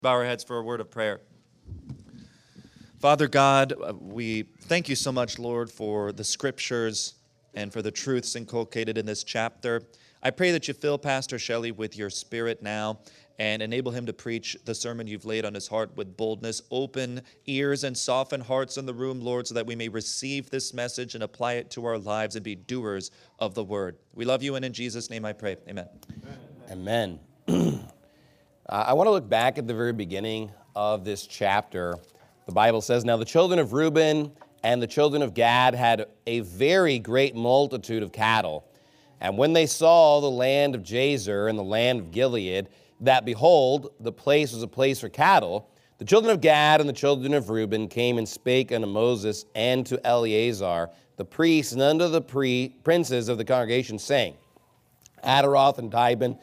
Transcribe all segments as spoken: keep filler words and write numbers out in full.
Bow our heads for a word of prayer. Father God, we thank you so much, Lord, for the scriptures and for the truths inculcated in this chapter. I pray that you fill Pastor Shelley with your spirit now and enable him to preach the sermon you've laid on his heart with boldness. Open ears and soften hearts in the room, Lord, so that we may receive this message and apply it to our lives and be doers of the word. We love you, and in Jesus' name I pray. Amen. Amen. Uh, I want to look back at the very beginning of this chapter. The Bible says, "Now the children of Reuben and the children of Gad had a very great multitude of cattle. And when they saw the land of Jazer and the land of Gilead, that behold, the place was a place for cattle, the children of Gad and the children of Reuben came and spake unto Moses and to Eleazar, the priest, and unto the pre- princes of the congregation, saying, Adaroth and Dibon,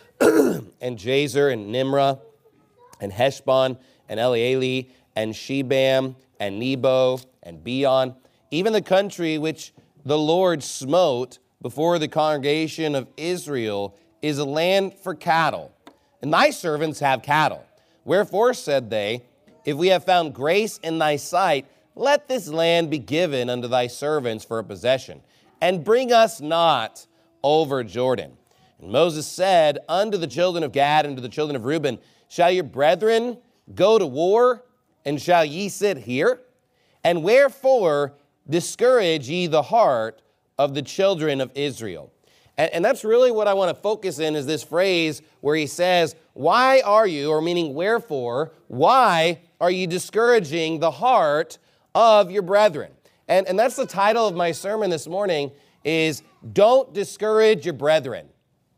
and Jazer and Nimrah and Heshbon and Elealeh and Shebam and Nebo and Beon, even the country which the Lord smote before the congregation of Israel is a land for cattle, and thy servants have cattle. Wherefore, said they, if we have found grace in thy sight, let this land be given unto thy servants for a possession, and bring us not over Jordan. And Moses said unto the children of Gad and to the children of Reuben, shall your brethren go to war, and shall ye sit here? And wherefore discourage ye the heart of the children of Israel? And, and that's really what I want to focus in, is this phrase where he says, why are you, or meaning wherefore, why are you discouraging the heart of your brethren? And, and that's the title of my sermon this morning, is Don't Discourage Your Brethren.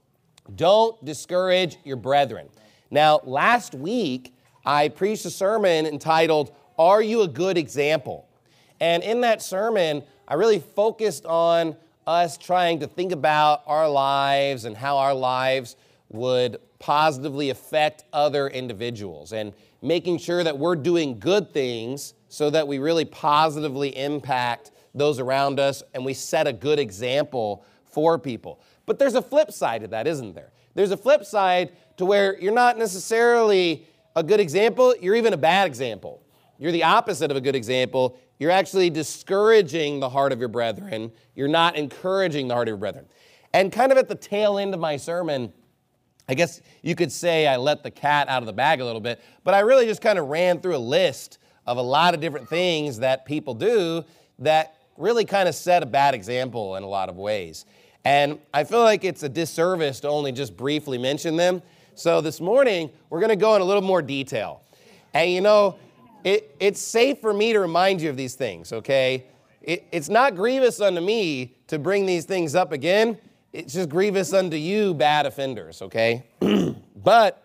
Don't discourage your brethren. Now, last week, I preached a sermon entitled, Are You a Good Example? And in that sermon, I really focused on us trying to think about our lives and how our lives would positively affect other individuals, and making sure that we're doing good things so that we really positively impact those around us and we set a good example for people. But there's a flip side to that, isn't there? There's a flip side to where you're not necessarily a good example, you're even a bad example. You're the opposite of a good example. You're actually discouraging the heart of your brethren. You're not encouraging the heart of your brethren. And kind of at the tail end of my sermon, I guess you could say I let the cat out of the bag a little bit, but I really just kind of ran through a list of a lot of different things that people do that really kind of set a bad example in a lot of ways. And I feel like it's a disservice to only just briefly mention them. So this morning, we're going to go in a little more detail. And you know, it, it's safe for me to remind you of these things, okay? It, it's not grievous unto me to bring these things up again. It's just grievous unto you, bad offenders, okay? But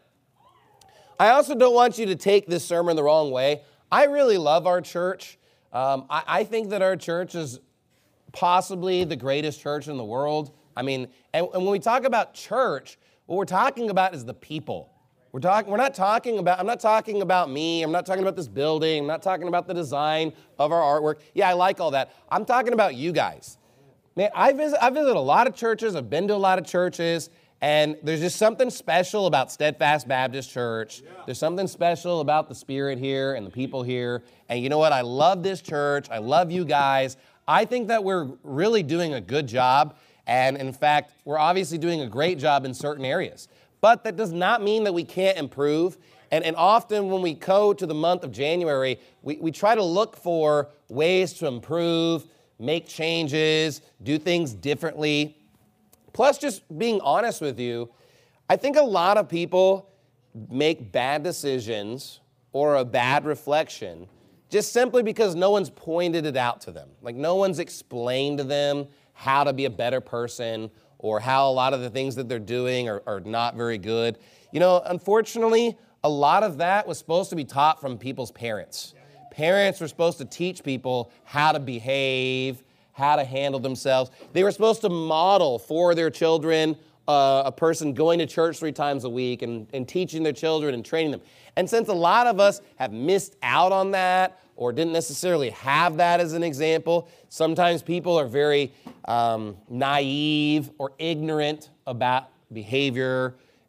I also don't want you to take this sermon the wrong way. I really love our church. Um, I, I think that our church is possibly the greatest church in the world. I mean, and, and when we talk about church, what we're talking about is the people. We're talking, we're not talking about, I'm not talking about me. I'm not talking about this building. I'm not talking about the design of our artwork. Yeah, I like all that. I'm talking about you guys. Man, I visit, I visit a lot of churches. I've been to a lot of churches, and there's just something special about Steadfast Baptist Church. Yeah. There's something special about the spirit here and the people here. And you know what? I love this church. I love you guys. I think that we're really doing a good job, and in fact, we're obviously doing a great job in certain areas. But that does not mean that we can't improve. And, and often when we go to the month of January, we, we try to look for ways to improve, make changes, do things differently. Plus, just being honest with you, I think a lot of people make bad decisions or a bad reflection just simply because no one's pointed it out to them. Like no one's explained to them how to be a better person, or how a lot of the things that they're doing are, are not very good. You know, unfortunately, a lot of that was supposed to be taught from people's parents. Parents were supposed to teach people how to behave, how to handle themselves. They were supposed to model for their children uh, a person going to church three times a week and, and teaching their children and training them. And since a lot of us have missed out on that or didn't necessarily have that as an example, sometimes people are very um, naive or ignorant about behavior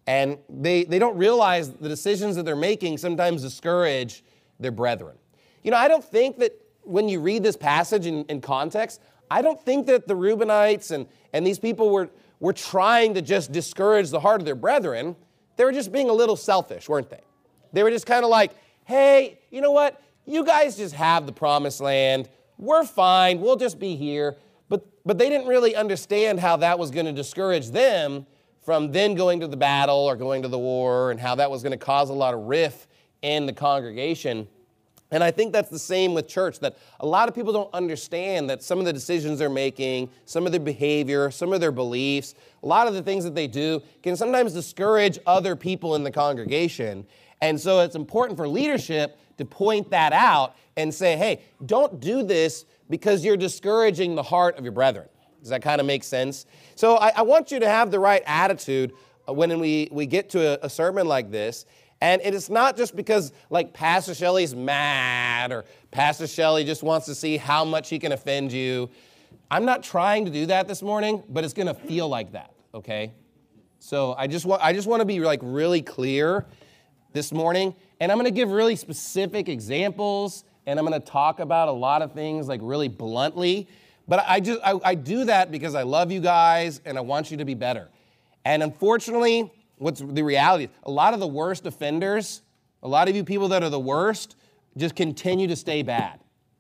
And they, they don't realize the decisions that they're making sometimes discourage their brethren. You know, I don't think that when you read this passage in, in context, I don't think that the Reubenites and, and these people were, were trying to just discourage the heart of their brethren. They were just being a little selfish, weren't they? They were just kind of like, hey, you know what? You guys just have the promised land. We're fine. We'll just be here. But, but they didn't really understand how that was going to discourage them from then going to the battle or going to the war, and how that was going to cause a lot of rift in the congregation. And I think that's the same with church, that a lot of people don't understand that some of the decisions they're making, some of their behavior, some of their beliefs, a lot of the things that they do can sometimes discourage other people in the congregation. And so it's important for leadership to point that out and say, hey, don't do this because you're discouraging the heart of your brethren. Does that kind of make sense? So I, I want you to have the right attitude when we, we get to a, a sermon like this. And it is not just because, like, Pastor Shelley's mad or Pastor Shelley just wants to see how much he can offend you. I'm not trying to do that this morning, but it's going to feel like that, okay? So I just want I just want to be, like, really clear this morning. And I'm going to give really specific examples, and I'm going to talk about a lot of things, like, really bluntly. But I just I, I do that because I love you guys, and I want you to be better. And unfortunately, what's the reality? A lot of the worst offenders, a lot of you people that are the worst, just continue to stay bad.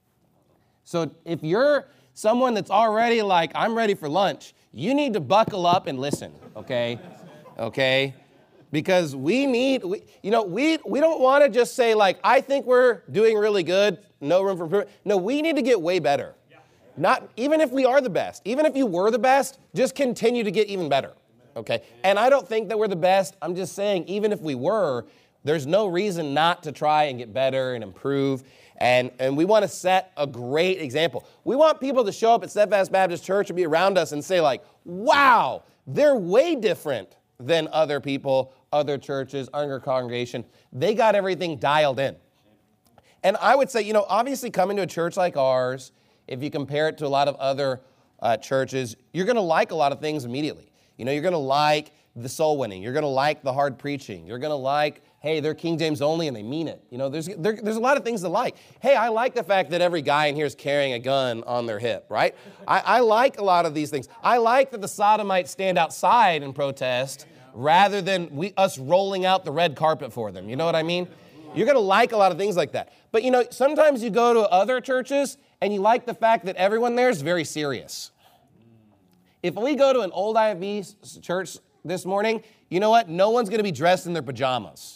So if you're someone that's already like, I'm ready for lunch, you need to buckle up and listen, okay? Okay? Because we need, we, you know, we, we don't want to just say, like, I think we're doing really good, no room for improvement. No, we need to get way better. Not, even if we are the best, even if you were the best, just continue to get even better. Okay, and I don't think that we're the best. I'm just saying, even if we were, there's no reason not to try and get better and improve. And, and we want to set a great example. We want people to show up at Steadfast Baptist Church and be around us and say, like, wow, they're way different than other people, other churches, other congregation. They got everything dialed in. And I would say, you know, obviously coming to a church like ours, if you compare it to a lot of other uh, churches, you're going to like a lot of things immediately. You know, you're going to like the soul winning. You're going to like the hard preaching. You're going to like, hey, they're King James only and they mean it. You know, there's there, there's a lot of things to like. Hey, I like the fact that every guy in here is carrying a gun on their hip, right? I, I like a lot of these things. I like that the sodomites stand outside and protest rather than we us rolling out the red carpet for them. You know what I mean? You're going to like a lot of things like that. But, you know, sometimes you go to other churches and you like the fact that everyone there is very serious. If we go to an old I F B church this morning, you know what? No one's going to be dressed in their pajamas.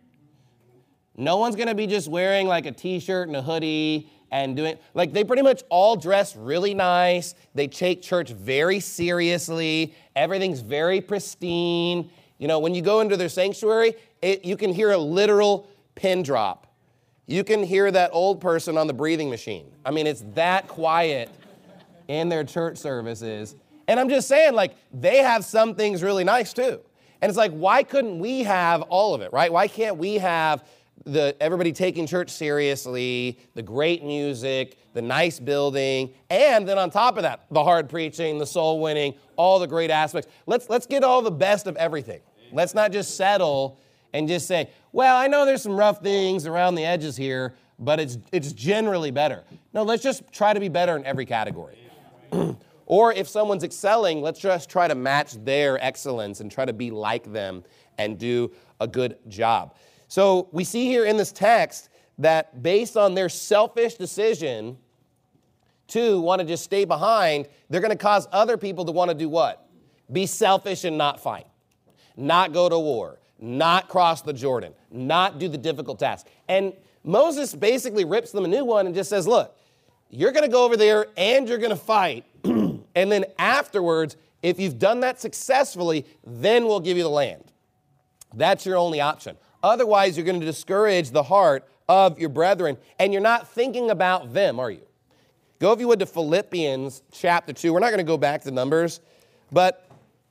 No one's going to be just wearing like a t-shirt and a hoodie and doing, like they pretty much all dress really nice. They take church very seriously. Everything's very pristine. You know, when you go into their sanctuary, it, you can hear a literal pin drop. You can hear that old person on the breathing machine. I mean, it's that quiet in their church services. And I'm just saying, like, they have some things really nice too. And it's like, why couldn't we have all of it, right? Why can't we have the everybody taking church seriously, the great music, the nice building, and then on top of that, the hard preaching, the soul winning, all the great aspects. Let's let's get all the best of everything. Let's not just settle and just say, well, I know there's some rough things around the edges here, but it's it's generally better. No, let's just try to be better in every category. Or if someone's excelling, let's just try to match their excellence and try to be like them and do a good job. So we see here in this text that based on their selfish decision to want to just stay behind, they're going to cause other people to want to do what? Be selfish and not fight, not go to war, not cross the Jordan, not do the difficult task. And Moses basically rips them a new one and just says, look, you're going to go over there and you're going to fight. And then afterwards, if you've done that successfully, then we'll give you the land. That's your only option. Otherwise, you're going to discourage the heart of your brethren, and you're not thinking about them, are you? Go, if you would, to Philippians chapter two. We're not going to go back to Numbers, but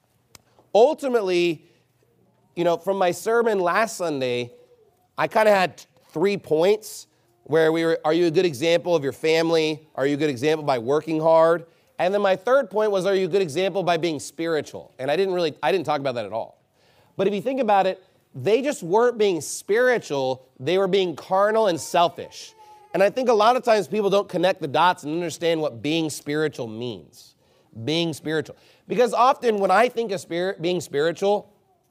ultimately, you know, from my sermon last Sunday, I kind of had three points where we were, are you a good example of your family? Are you a good example by working hard? And then my third point was, are you a good example by being spiritual? And I didn't really, I didn't talk about that at all. But if you think about it, they just weren't being spiritual, they were being carnal and selfish. And I think a lot of times people don't connect the dots and understand what being spiritual means. Being spiritual. Because often when I think of spirit, being spiritual,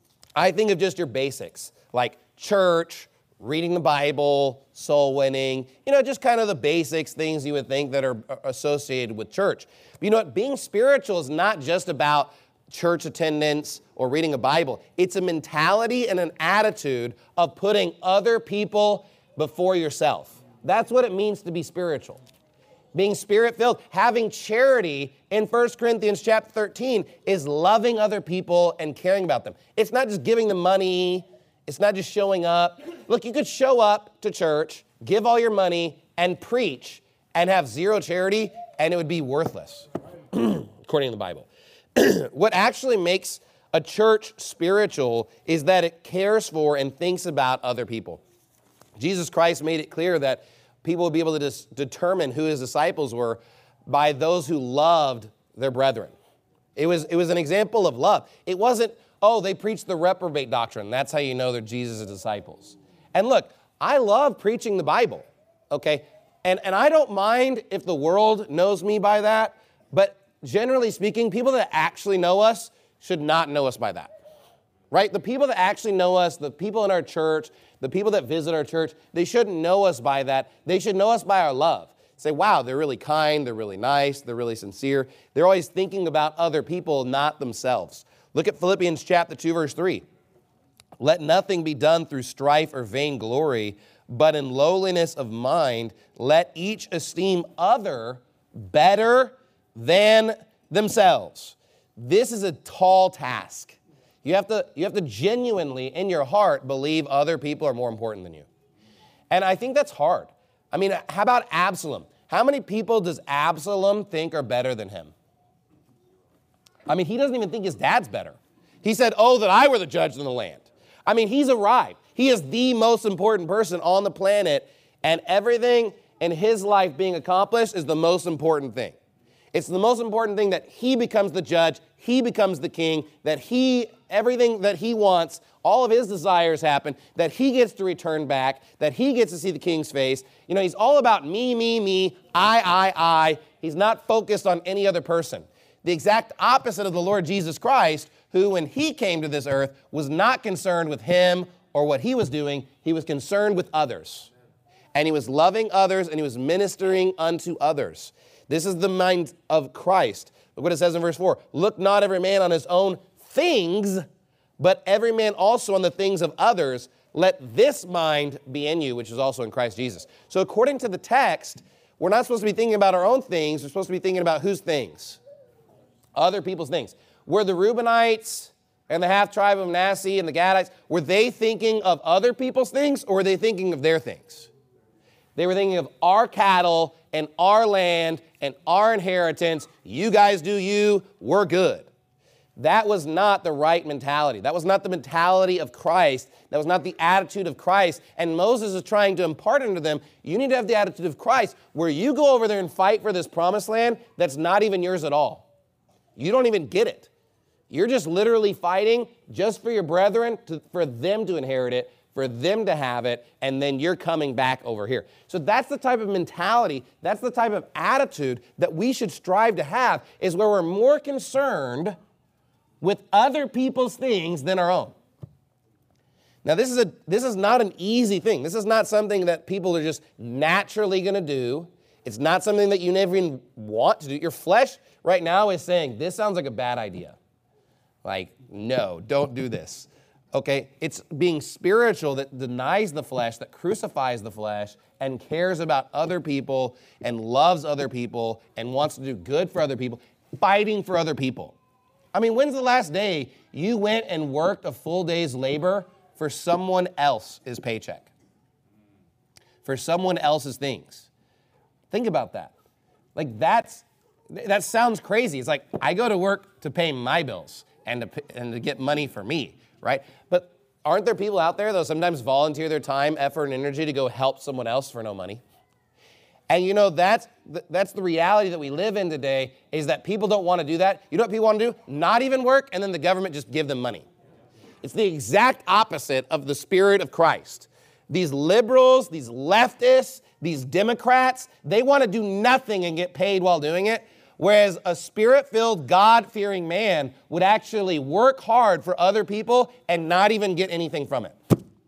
I think of just your basics, like church, reading the Bible, soul winning, you know, just kind of the basics, things you would think that are associated with church. But you know what? Being spiritual is not just about church attendance or reading a Bible. It's a mentality and an attitude of putting other people before yourself. That's what it means to be spiritual. Being spirit-filled, having charity in First Corinthians chapter thirteen is loving other people and caring about them. It's not just giving them money. It's not just showing up. Look, you could show up to church, give all your money, and preach, and have zero charity, and it would be worthless, according to the Bible. What actually makes a church spiritual is that it cares for and thinks about other people. Jesus Christ made it clear that people would be able to dis- determine who his disciples were by those who loved their brethren. It was, it was an example of love. It wasn't, oh, they preach the reprobate doctrine. That's how you know they're Jesus' disciples. And look, I love preaching the Bible, okay? And, and I don't mind if the world knows me by that, but generally speaking, people that actually know us should not know us by that, right? The people that actually know us, the people in our church, the people that visit our church, they shouldn't know us by that. They should know us by our love. Say, wow, they're really kind, they're really nice, they're really sincere. They're always thinking about other people, not themselves. Look at Philippians chapter two, verse three. Let nothing be done through strife or vainglory, but in lowliness of mind, let each esteem other better than themselves. This is a tall task. You have to, you have to genuinely, in your heart, believe other people are more important than you. And I think that's hard. I mean, how about Absalom? How many people does Absalom think are better than him? I mean, he doesn't even think his dad's better. He said, oh, that I were the judge in the land. I mean, he's arrived. He is the most important person on the planet, and everything in his life being accomplished is the most important thing. It's the most important thing that he becomes the judge, he becomes the king, that he, everything that he wants, all of his desires happen, that he gets to return back, that he gets to see the king's face. You know, he's all about me, me, me, I, I, I. He's not focused on any other person. The exact opposite of the Lord Jesus Christ, who when he came to this earth was not concerned with him or what he was doing. He was concerned with others. And he was loving others and he was ministering unto others. This is the mind of Christ. Look what it says in verse four. Look not every man on his own things, but every man also on the things of others. Let this mind be in you, which is also in Christ Jesus. So according to the text, we're not supposed to be thinking about our own things. We're supposed to be thinking about whose things? Other people's things. Were the Reubenites and the half-tribe of Manasseh and the Gadites, were they thinking of other people's things, or were they thinking of their things? They were thinking of our cattle and our land and our inheritance. You guys do you, we're good. That was not the right mentality. That was not the mentality of Christ. That was not the attitude of Christ. And Moses is trying to impart into them, you need to have the attitude of Christ, where you go over there and fight for this promised land that's not even yours at all. You don't even get it. You're just literally fighting just for your brethren, to, for them to inherit it, for them to have it, and then you're coming back over here. So that's the type of mentality, that's the type of attitude that we should strive to have, is where we're more concerned with other people's things than our own. Now, this is a this is not an easy thing. This is not something that people are just naturally going to do. It's not something that you never even want to do. Your flesh right now is saying, this sounds like a bad idea. Like, no, don't do this. Okay, it's being spiritual that denies the flesh, that crucifies the flesh, and cares about other people, and loves other people, and wants to do good for other people, fighting for other people. I mean, when's the last day you went and worked a full day's labor for someone else's paycheck? For someone else's things? Think about that. Like, that's, that sounds crazy. It's like, I go to work to pay my bills and to, and to get money for me, right? But aren't there people out there that sometimes volunteer their time, effort, and energy to go help someone else for no money? And you know, that's, that's the reality that we live in today, is that people don't want to do that. You know what people want to do? Not even work, and then the government just give them money. It's the exact opposite of the spirit of Christ. These liberals, these leftists, these Democrats, they want to do nothing and get paid while doing it, whereas a spirit-filled, God-fearing man would actually work hard for other people and not even get anything from it.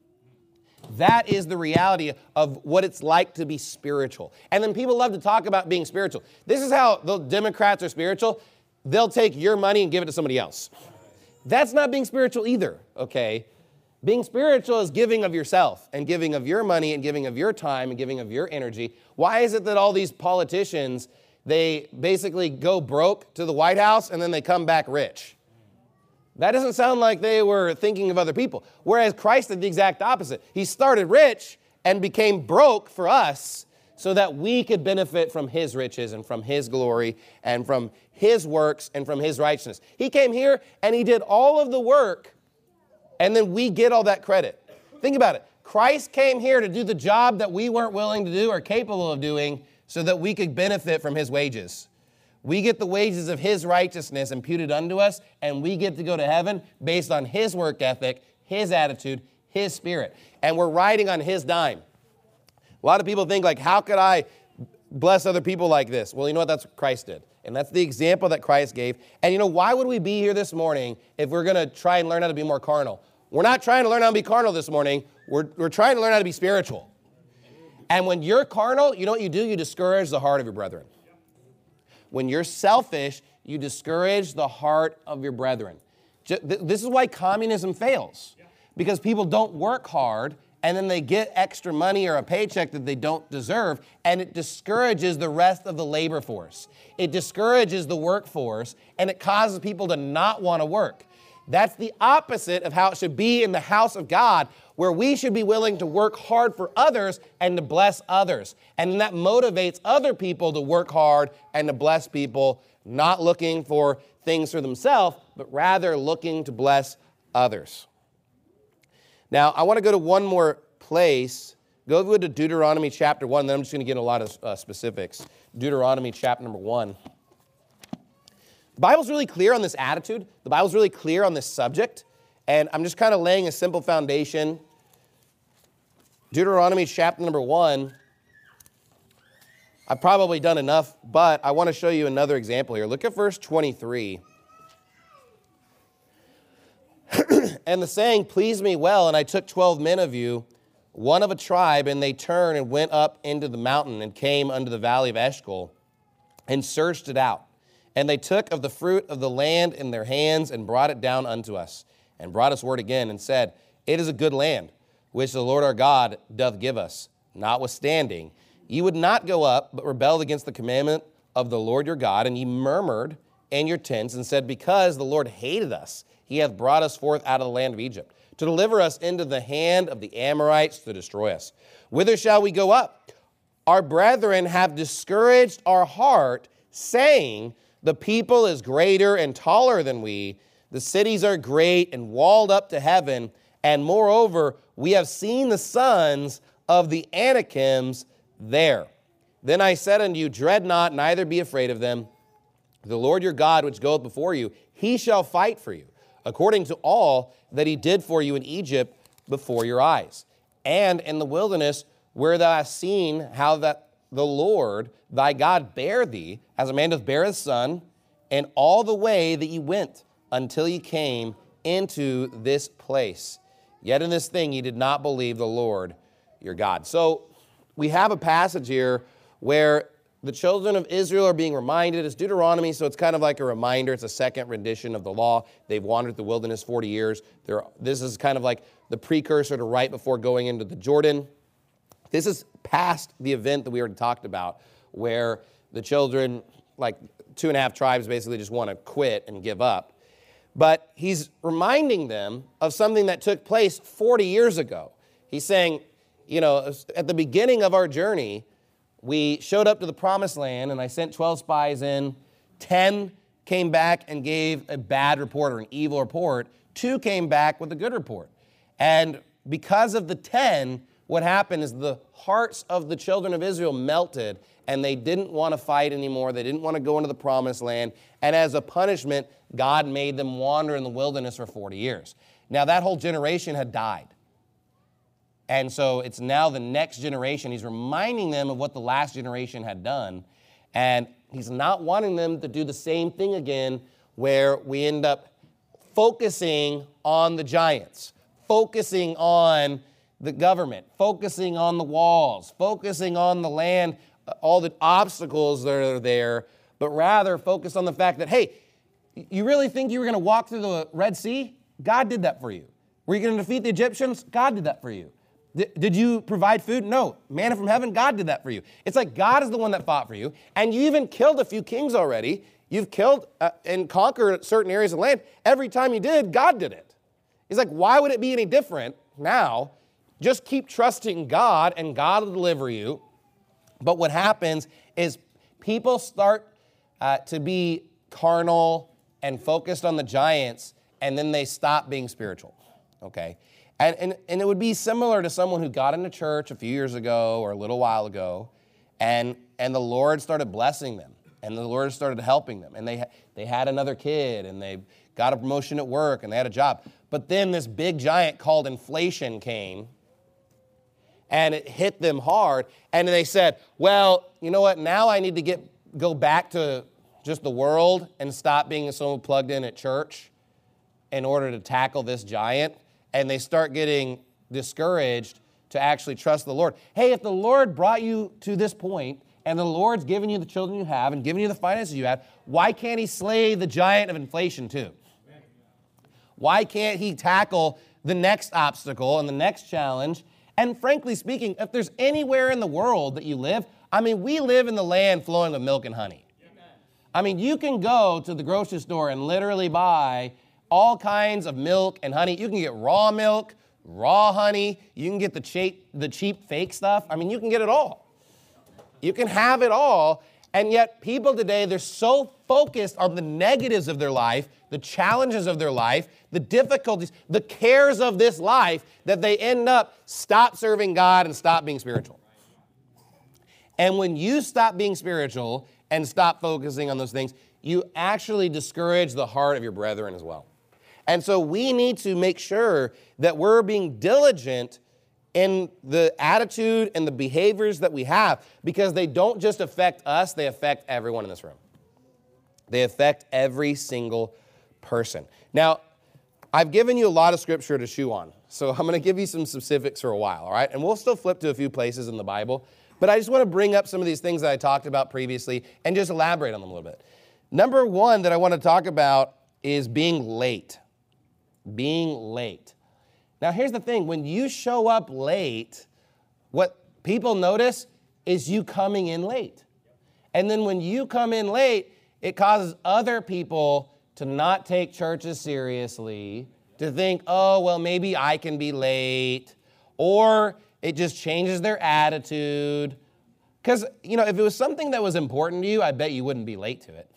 That is the reality of what it's like to be spiritual. And then people love to talk about being spiritual. This is how the Democrats are spiritual. They'll take your money and give it to somebody else. That's not being spiritual either, okay? Being spiritual is giving of yourself and giving of your money and giving of your time and giving of your energy. Why is it that all these politicians, they basically go broke to the White House and then they come back rich? That doesn't sound like they were thinking of other people. Whereas Christ did the exact opposite. He started rich and became broke for us so that we could benefit from his riches and from his glory and from his works and from his righteousness. He came here and he did all of the work, and then we get all that credit. Think about it. Christ came here to do the job that we weren't willing to do or capable of doing so that we could benefit from his wages. We get the wages of his righteousness imputed unto us, and we get to go to heaven based on his work ethic, his attitude, his spirit. And we're riding on his dime. A lot of people think, like, how could I bless other people like this? Well, you know what? That's what Christ did. And that's the example that Christ gave. And you know, why would we be here this morning if we're going to try and learn how to be more carnal? We're not trying to learn how to be carnal this morning. We're, we're trying to learn how to be spiritual. And when you're carnal, you know what you do? You discourage the heart of your brethren. When you're selfish, you discourage the heart of your brethren. This is why communism fails. Because people don't work hard, and then they get extra money or a paycheck that they don't deserve, and it discourages the rest of the labor force. It discourages the workforce, and it causes people to not want to work. That's the opposite of how it should be in the house of God, where we should be willing to work hard for others and to bless others. And that motivates other people to work hard and to bless people, not looking for things for themselves, but rather looking to bless others. Now, I want to go to one more place. Go to Deuteronomy chapter one, then I'm just going to get into a lot of uh, specifics. Deuteronomy chapter number one. The Bible's really clear on this attitude. The Bible's really clear on this subject. And I'm just kind of laying a simple foundation. Deuteronomy chapter number one. I've probably done enough, but I want to show you another example here. Look at verse twenty-three. And the saying pleased me well, and I took twelve men of you, one of a tribe, and they turned and went up into the mountain and came unto the valley of Eshcol and searched it out. And they took of the fruit of the land in their hands and brought it down unto us, and brought us word again and said, it is a good land, which the Lord our God doth give us. Notwithstanding, ye would not go up, but rebelled against the commandment of the Lord your God, and ye murmured in your tents and said, because the Lord hated us, he hath brought us forth out of the land of Egypt, to deliver us into the hand of the Amorites to destroy us. Whither shall we go up? Our brethren have discouraged our heart, saying, the people is greater and taller than we. The cities are great and walled up to heaven. And moreover, we have seen the sons of the Anakims there. Then I said unto you, dread not, neither be afraid of them. The Lord your God, which goeth before you, he shall fight for you, according to all that he did for you in Egypt before your eyes. And in the wilderness, where thou hast seen how that the Lord thy God bare thee, as a man doth bear his son, and all the way that ye went, until ye came into this place. Yet in this thing ye did not believe the Lord your God. So we have a passage here where the children of Israel are being reminded. It's Deuteronomy, so it's kind of like a reminder. It's a second rendition of the law. They've wandered the wilderness forty years. They're, this is kind of like the precursor to right before going into the Jordan. This is past the event that we already talked about, where the children, like two and a half tribes, basically just want to quit and give up. But he's reminding them of something that took place forty years ago. He's saying, you know, at the beginning of our journey, we showed up to the promised land, and I sent twelve spies in. ten came back and gave a bad report or an evil report. Two came back with a good report. And because of the ten, what happened is the hearts of the children of Israel melted, and they didn't want to fight anymore. They didn't want to go into the promised land. And as a punishment, God made them wander in the wilderness for forty years. Now, that whole generation had died. And so it's now the next generation. He's reminding them of what the last generation had done. And he's not wanting them to do the same thing again, where we end up focusing on the giants, focusing on the government, focusing on the walls, focusing on the land, all the obstacles that are there, but rather focus on the fact that, hey, you really think you were going to walk through the Red Sea? God did that for you. Were you going to defeat the Egyptians? God did that for you. D- did you provide food? No. Manna from heaven? God did that for you. It's like God is the one that fought for you, and you even killed a few kings already. You've killed uh, and conquered certain areas of land. Every time you did, God did it. He's like, why would it be any different now? Just keep trusting God, and God will deliver you. But what happens is people start uh, to be carnal and focused on the giants, and then they stop being spiritual, okay? And, and, and it would be similar to someone who got into church a few years ago or a little while ago, and, and the Lord started blessing them, and the Lord started helping them, and they, they had another kid, and they got a promotion at work, and they had a job. But then this big giant called inflation came, and it hit them hard, and they said, well, you know what, now I need to get go back to just the world and stop being so plugged in at church in order to tackle this giant. And they start getting discouraged to actually trust the Lord. Hey, if the Lord brought you to this point and the Lord's given you the children you have and given you the finances you have, why can't he slay the giant of inflation too? Why can't he tackle the next obstacle and the next challenge? And frankly speaking, if there's anywhere in the world that you live, I mean, we live in the land flowing with milk and honey. I mean, you can go to the grocery store and literally buy all kinds of milk and honey. You can get raw milk, raw honey. You can get the cheap, the cheap fake stuff. I mean, you can get it all. You can have it all. And yet people today, they're so focused on the negatives of their life, the challenges of their life, the difficulties, the cares of this life, that they end up stop serving God and stop being spiritual. And when you stop being spiritual and stop focusing on those things, you actually discourage the heart of your brethren as well. And so we need to make sure that we're being diligent in the attitude and the behaviors that we have, because they don't just affect us, they affect everyone in this room. They affect every single person. Now, I've given you a lot of scripture to chew on, so I'm going to give you some specifics for a while, all right? And we'll still flip to a few places in the Bible, but I just want to bring up some of these things that I talked about previously and just elaborate on them a little bit. Number one that I want to talk about is being late. Being late. Now, here's the thing. When you show up late, what people notice is you coming in late. And then when you come in late, it causes other people to not take churches seriously, to think, oh, well, maybe I can be late, or it just changes their attitude. Because, you know, if it was something that was important to you, I bet you wouldn't be late to it.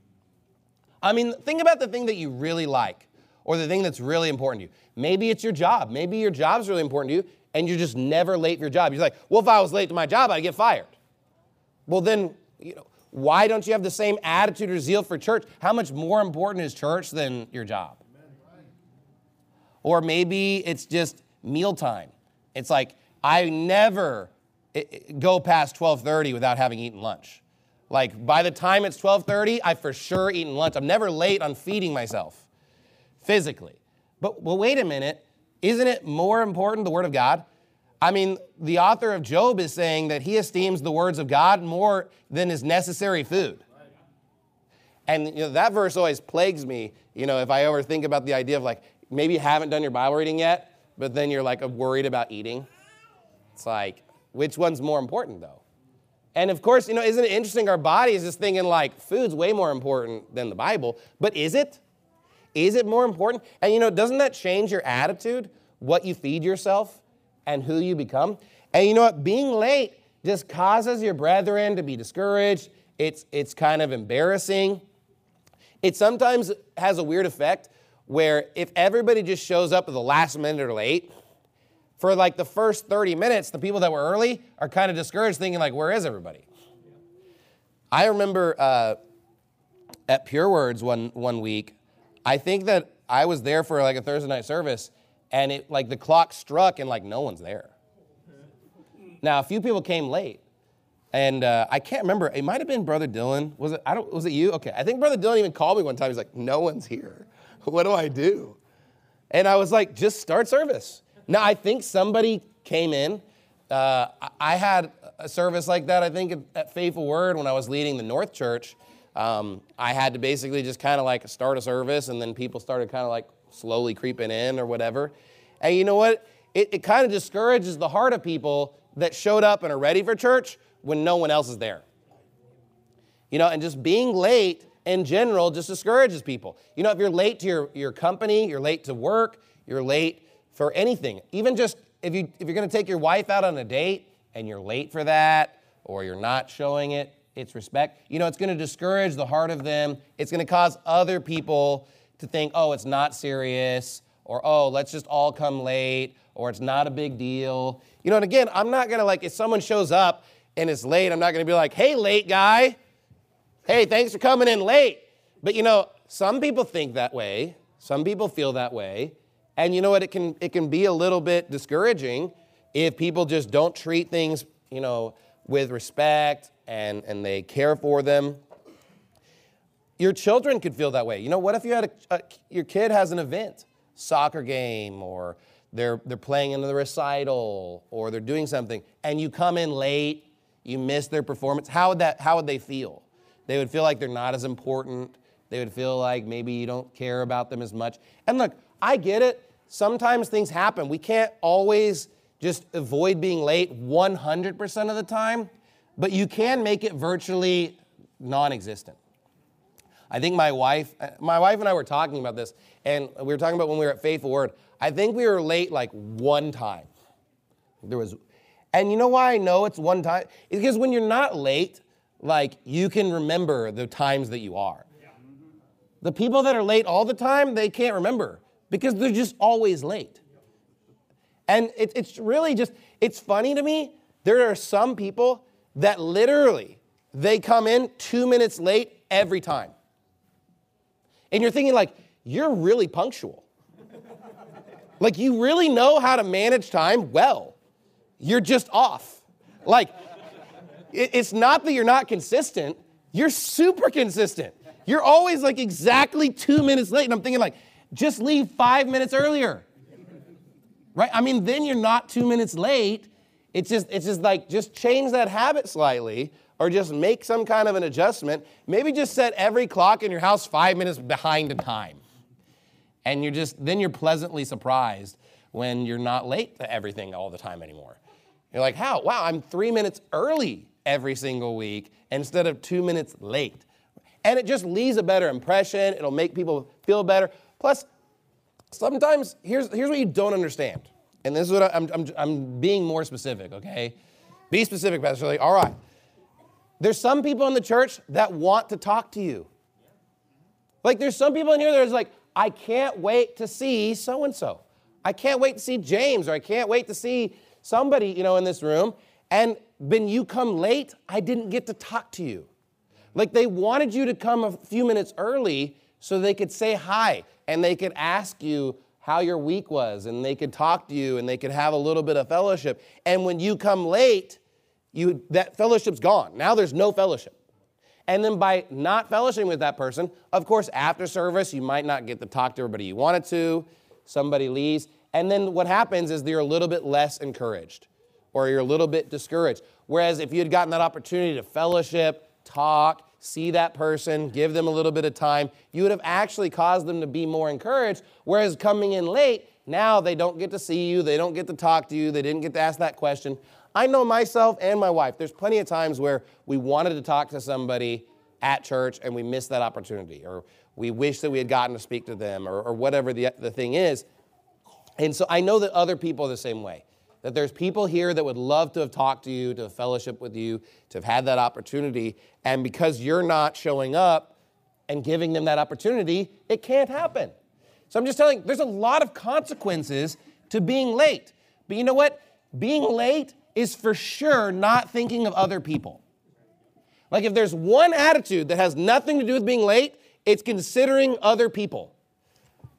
I mean, think about the thing that you really like, or the thing that's really important to you. Maybe it's your job. Maybe your job's really important to you, and you're just never late for your job. You're like, well, if I was late to my job, I'd get fired. Well, then, you know, why don't you have the same attitude or zeal for church? How much more important is church than your job? Or maybe it's just mealtime. It's like, I never go past twelve thirty without having eaten lunch. Like, by the time it's twelve thirty, I've for sure eaten lunch. I'm never late on feeding myself physically. But, well, wait a minute. Isn't it more important, the Word of God? I mean, the author of Job is saying that he esteems the words of God more than his necessary food. And you know, that verse always plagues me, you know, if I ever think about the idea of like, maybe you haven't done your Bible reading yet, but then you're like worried about eating. It's like, which one's more important though? And of course, you know, isn't it interesting? Our body is just thinking like food's way more important than the Bible, but is it? Is it more important? And you know, doesn't that change your attitude, what you feed yourself and who you become? And you know what? Being late just causes your brethren to be discouraged. It's, it's kind of embarrassing. It sometimes has a weird effect where if everybody just shows up at the last minute or late, for like the first thirty minutes, the people that were early are kind of discouraged, thinking like, where is everybody? I remember uh, at Pure Words one, one week, I think that I was there for like a Thursday night service, and it like the clock struck and like no one's there. Now a few people came late, and uh, I can't remember. It might have been Brother Dylan. Was it? I don't. Was it you? Okay. I think Brother Dylan even called me one time. He's like, "No one's here. What do I do?" And I was like, "Just start service." Now I think somebody came in. Uh, I had a service like that. I think at Faithful Word when I was leading the North Church. Um, I had to basically just kind of like start a service, and then people started kind of like slowly creeping in or whatever. And you know what? It, it kind of discourages the heart of people that showed up and are ready for church when no one else is there. You know, and just being late in general just discourages people. You know, if you're late to your, your company, you're late to work, you're late for anything. Even just if, you, if you're going to take your wife out on a date and you're late for that, or you're not showing it, it's respect. You know, it's going to discourage the heart of them. It's going to cause other people to think, oh, it's not serious, or oh, let's just all come late, or it's not a big deal. You know, and again, I'm not going to like, if someone shows up and it's late, I'm not going to be like, hey, late guy. Hey, thanks for coming in late. But you know, some people think that way. Some people feel that way. And you know what? It can, it can be a little bit discouraging if people just don't treat things, you know, with respect and, and they care for them. Your children could feel that way. You know, what if you had a, a your kid has an event, soccer game, or they're they're playing in the recital, or they're doing something, and you come in late, you miss their performance. How would that? How would they feel? They would feel like they're not as important. They would feel like maybe you don't care about them as much. And look, I get it. Sometimes things happen. We can't always just avoid being late one hundred percent of the time, but you can make it virtually non-existent. I think my wife, my wife and I were talking about this, and we were talking about when we were at Faithful Word. I think we were late like one time. There was, and you know why I know it's one time? It's because when you're not late, like you can remember the times that you are. Yeah. Mm-hmm. The people that are late all the time, they can't remember because they're just always late. And it, it's really just, it's funny to me. There are some people that literally, they come in two minutes late every time. And you're thinking like, you're really punctual. Like you really know how to manage time well. You're just off. Like, it, it's not that you're not consistent. You're super consistent. You're always like exactly two minutes late. And I'm thinking like, just leave five minutes earlier. Right? I mean, then you're not two minutes late. It's just, it's just like, just change that habit slightly, or just make some kind of an adjustment. Maybe just set every clock in your house five minutes behind in time. And you're just, then you're pleasantly surprised when you're not late to everything all the time anymore. You're like, how? Wow, I'm three minutes early every single week instead of two minutes late. And it just leaves a better impression. It'll make people feel better. Plus, sometimes, here's, here's what you don't understand. And this is what I, I'm, I'm, I'm being more specific, okay? Be specific, Pastor Lee. All right. There's some people in the church that want to talk to you. Like there's some people in here that are like, I can't wait to see so-and-so. I can't wait to see James, or I can't wait to see somebody, you know, in this room. And when you come late, I didn't get to talk to you. Like they wanted you to come a few minutes early so they could say hi and they could ask you how your week was, and they could talk to you and they could have a little bit of fellowship. And when you come late, You, that fellowship's gone. Now there's no fellowship. And then by not fellowshipping with that person, of course, after service, you might not get to talk to everybody you wanted to. Somebody leaves. And then what happens is you're a little bit less encouraged, or you're a little bit discouraged. Whereas if you had gotten that opportunity to fellowship, talk, see that person, give them a little bit of time, you would have actually caused them to be more encouraged. Whereas coming in late, now they don't get to see you, they don't get to talk to you, they didn't get to ask that question. I know myself and my wife, there's plenty of times where we wanted to talk to somebody at church and we missed that opportunity, or we wish that we had gotten to speak to them, or, or whatever the, the thing is. And so I know that other people are the same way, that there's people here that would love to have talked to you, to have fellowship with you, to have had that opportunity, and because you're not showing up and giving them that opportunity, it can't happen. So I'm just telling you, there's a lot of consequences to being late. But you know what? Being late is for sure not thinking of other people. Like if there's one attitude that has nothing to do with being late, it's considering other people.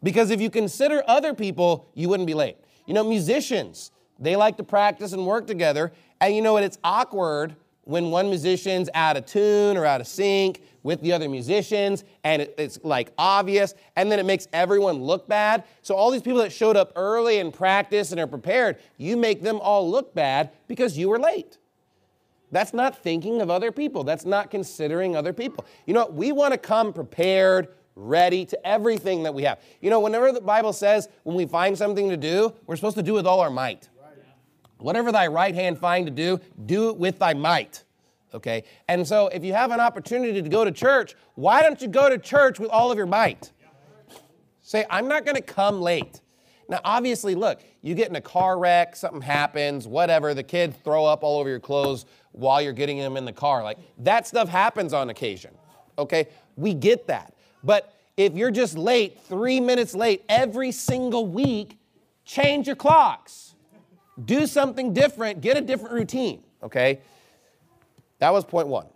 Because if you consider other people, you wouldn't be late. You know, musicians, they like to practice and work together. And you know what? It's awkward when one musician's out of tune or out of sync with the other musicians, and it, it's like obvious, and then it makes everyone look bad. So all these people that showed up early and practiced and are prepared, you make them all look bad because you were late. That's not thinking of other people. That's not considering other people. You know, we want to come prepared, ready to everything that we have. You know, whenever the Bible says when we find something to do, we're supposed to do it with all our might. Whatever thy right hand find to do, do it with thy might. Okay? And so if you have an opportunity to go to church, why don't you go to church with all of your might? Say, I'm not going to come late. Now, obviously, look, you get in a car wreck, something happens, whatever, the kids throw up all over your clothes while you're getting them in the car. Like, that stuff happens on occasion. Okay? We get that. But if you're just late, three minutes late every single week, change your clocks. Do something different. Get a different routine. Okay? That was point one.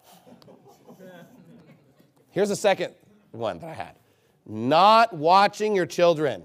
Here's the second one that I had. Not watching your children.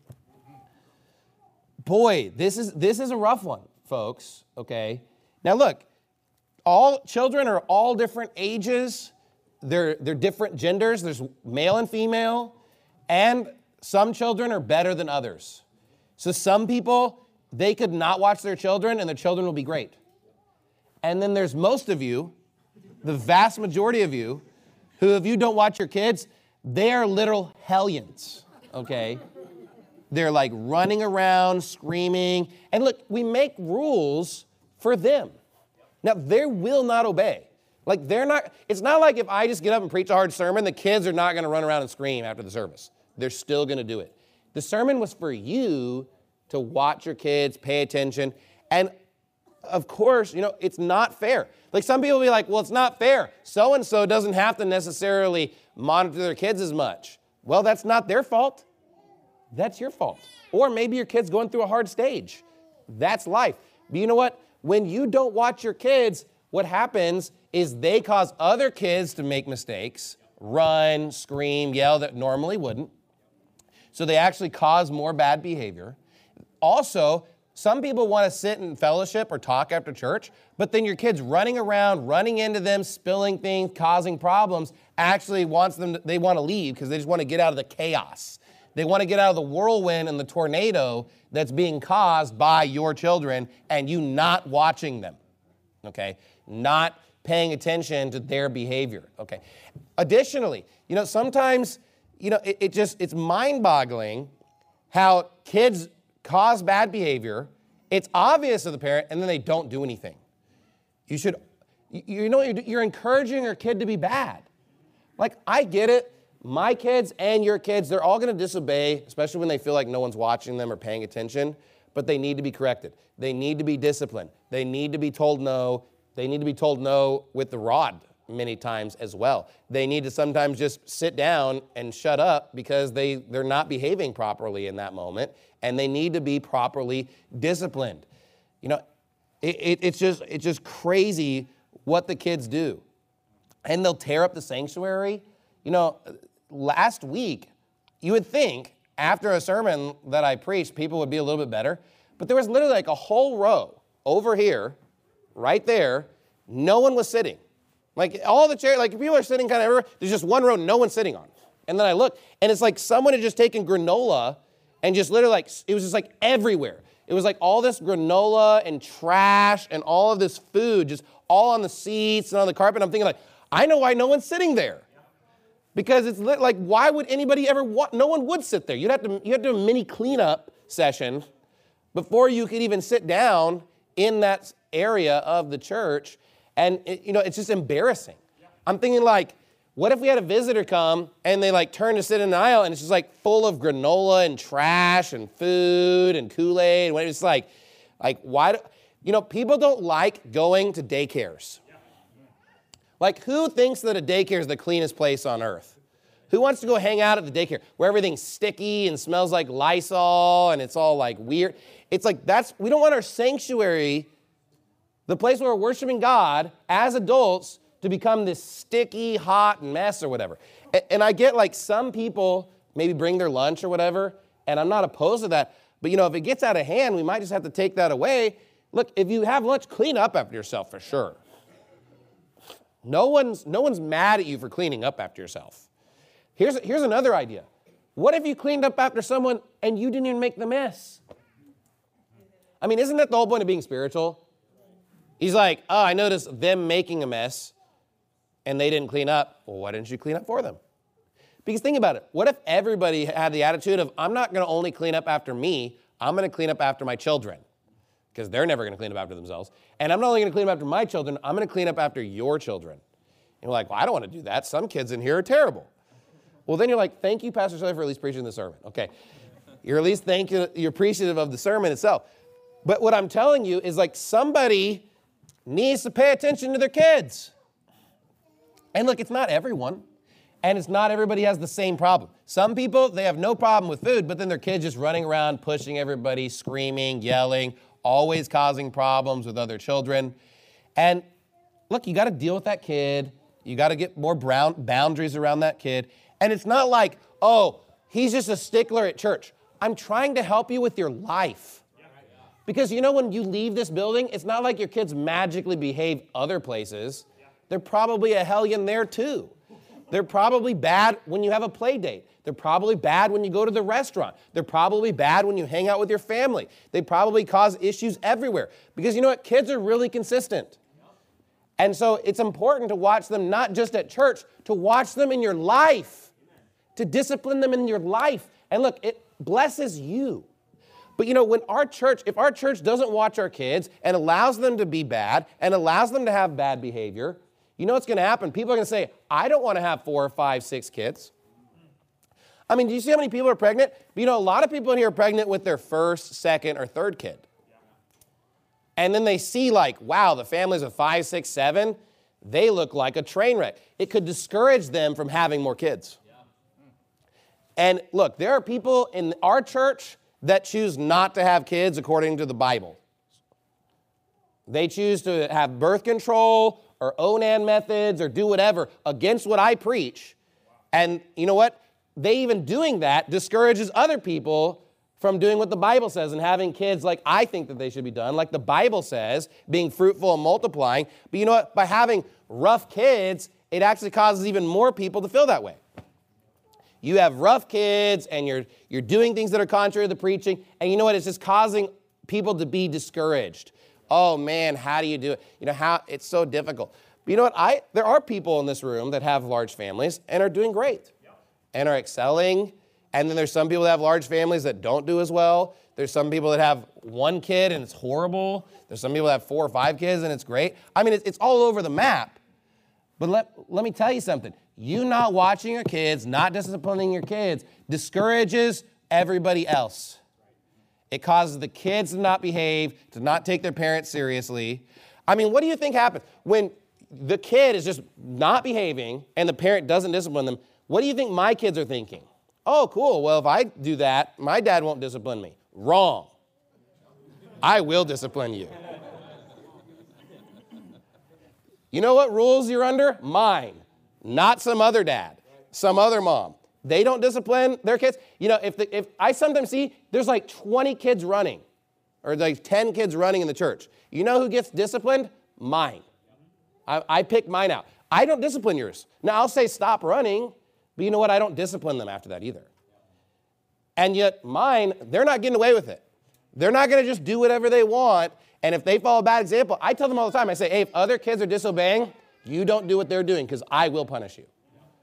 Boy, this is this is a rough one, folks, okay? Now look, all children are all different ages. They're, they're different genders. There's male and female. And some children are better than others. So some people, they could not watch their children and their children will be great. And then there's most of you, the vast majority of you, who if you don't watch your kids, they are literal hellions, okay? They're like running around, screaming. And look, we make rules for them. Now, they will not obey. Like they're not, it's not like if I just get up and preach a hard sermon, the kids are not gonna run around and scream after the service. They're still gonna do it. The sermon was for you to watch your kids, pay attention, and of course, you know, it's not fair. Like some people will be like, well, it's not fair. So-and-so doesn't have to necessarily monitor their kids as much. Well, that's not their fault. That's your fault. Or maybe your kid's going through a hard stage. That's life. But you know what? When you don't watch your kids, what happens is they cause other kids to make mistakes, run, scream, yell that normally wouldn't. So they actually cause more bad behavior. Also, some people want to sit in fellowship or talk after church, but then your kids running around, running into them, spilling things, causing problems, actually wants them to, they want to leave because they just want to get out of the chaos. They want to get out of the whirlwind and the tornado that's being caused by your children and you not watching them, okay? Not paying attention to their behavior, okay? Additionally, you know, sometimes, you know, it, it just, it's mind-boggling how kids cause bad behavior, it's obvious to the parent, and then they don't do anything. You should, you know, you're encouraging your kid to be bad. Like, I get it. My kids and your kids, they're all going to disobey, especially when they feel like no one's watching them or paying attention, but they need to be corrected. They need to be disciplined. They need to be told no. They need to be told no with the rod many times as well. They need to sometimes just sit down and shut up because they, they're not behaving properly in that moment, and they need to be properly disciplined. You know, it, it, it's just it's just crazy what the kids do. And they'll tear up the sanctuary. You know, last week, you would think after a sermon that I preached, people would be a little bit better, but there was literally like a whole row over here, right there, no one was sitting. Like all the chairs, like people are sitting kind of everywhere. There's just one row no one's sitting on. And then I look, and it's like someone had just taken granola and just literally like, it was just like everywhere. It was like all this granola and trash and all of this food just all on the seats and on the carpet. I'm thinking like, I know why no one's sitting there. Because it's lit, like, why would anybody ever want, no one would sit there. You'd have to, you have to do a mini cleanup session before you could even sit down in that area of the church. And, it, you know, it's just embarrassing. Yeah. I'm thinking, like, what if we had a visitor come and they, like, turn to sit in an aisle and it's just, like, full of granola and trash and food and Kool-Aid and what it's like, like, why do, you know, people don't like going to daycares. Yeah. Yeah. Like, who thinks that a daycare is the cleanest place on earth? Who wants to go hang out at the daycare where everything's sticky and smells like Lysol and it's all, like, weird? It's like, that's, we don't want our sanctuary, the place where we're worshiping God as adults, to become this sticky, hot mess or whatever. And I get like some people maybe bring their lunch or whatever, and I'm not opposed to that. But, you know, if it gets out of hand, we might just have to take that away. Look, if you have lunch, clean up after yourself for sure. No one's, no one's mad at you for cleaning up after yourself. Here's, here's another idea. What if you cleaned up after someone and you didn't even make the mess? I mean, isn't that the whole point of being spiritual? He's like, oh, I noticed them making a mess and they didn't clean up. Well, why didn't you clean up for them? Because think about it. What if everybody had the attitude of, I'm not going to only clean up after me, I'm going to clean up after my children, because they're never going to clean up after themselves. And I'm not only going to clean up after my children, I'm going to clean up after your children. And you're like, well, I don't want to do that. Some kids in here are terrible. Well, then you're like, thank you, Pastor Shelley, for at least preaching the sermon. Okay. You're at least thank you, you're appreciative of the sermon itself. But what I'm telling you is like somebody needs to pay attention to their kids. And look, it's not everyone. And it's not everybody has the same problem. Some people, they have no problem with food, but then their kids just running around, pushing everybody, screaming, yelling, always causing problems with other children. And look, you got to deal with that kid. You got to get more brown boundaries around that kid. And it's not like, oh, he's just a stickler at church. I'm trying to help you with your life. Because you know, when you leave this building, it's not like your kids magically behave other places. They're probably a hellion there too. They're probably bad when you have a play date. They're probably bad when you go to the restaurant. They're probably bad when you hang out with your family. They probably cause issues everywhere. Because you know what? Kids are really consistent. And so it's important to watch them not just at church, to watch them in your life, to discipline them in your life. And look, it blesses you. But you know, when our church, if our church doesn't watch our kids and allows them to be bad and allows them to have bad behavior, you know what's going to happen? People are going to say, I don't want to have four, five, six kids. I mean, do you see how many people are pregnant? You know, a lot of people in here are pregnant with their first, second, or third kid. And then they see like, wow, the families of five, six, seven, they look like a train wreck. It could discourage them from having more kids. And look, there are people in our church that choose not to have kids according to the Bible. They choose to have birth control or Onan methods or do whatever against what I preach. And you know what? They even doing that discourages other people from doing what the Bible says and having kids like I think that they should be done, like the Bible says, being fruitful and multiplying. But you know what? By having rough kids, it actually causes even more people to feel that way. You have rough kids and you're, you're doing things that are contrary to the preaching. And you know what? It's just causing people to be discouraged. Oh man, how do you do it? You know, how it's so difficult. But you know what? I there are people in this room that have large families and are doing great and are excelling. And then there's some people that have large families that don't do as well. There's some people that have one kid and it's horrible. There's some people that have four or five kids and it's great. I mean, it's, it's all over the map. But let, let me tell you something. You not watching your kids, not disciplining your kids, discourages everybody else. It causes the kids to not behave, to not take their parents seriously. I mean, what do you think happens when the kid is just not behaving and the parent doesn't discipline them? What do you think my kids are thinking? Oh, cool. Well, if I do that, my dad won't discipline me. Wrong. I will discipline you. You know what rules you're under? Mine. Not some other dad, some other mom. They don't discipline their kids. You know, if the, if I sometimes see there's like twenty kids running or like ten kids running in the church. You know who gets disciplined? Mine. I, I pick mine out. I don't discipline yours. Now, I'll say stop running, but you know what? I don't discipline them after that either. And yet mine, they're not getting away with it. They're not going to just do whatever they want. And if they follow a bad example, I tell them all the time, I say, hey, if other kids are disobeying, you don't do what they're doing because I will punish you.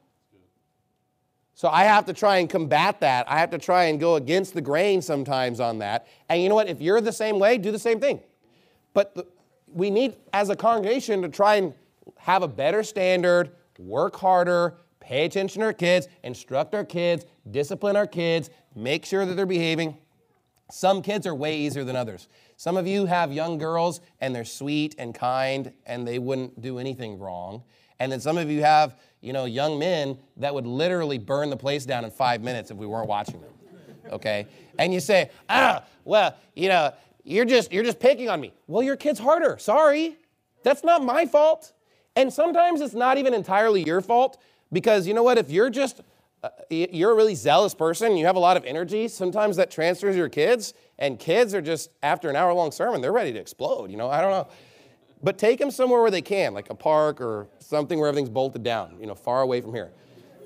So I have to try and combat that. I have to try and go against the grain sometimes on that. And you know what? If you're the same way, do the same thing. But the, we need, as a congregation, to try and have a better standard, work harder, pay attention to our kids, instruct our kids, discipline our kids, make sure that they're behaving. Some kids are way easier than others. Some of you have young girls and they're sweet and kind and they wouldn't do anything wrong. And then some of you have, you know, young men that would literally burn the place down in five minutes if we weren't watching them. Okay? And you say, ah, well, you know, you're just you're just picking on me. Well, your kid's harder. Sorry. That's not my fault. And sometimes it's not even entirely your fault because you know what? If you're just uh, you're a really zealous person, you have a lot of energy, sometimes that transfers to your kids, and kids are just, after an hour-long sermon, they're ready to explode, you know, I don't know. But take them somewhere where they can, like a park or something where everything's bolted down, you know, far away from here.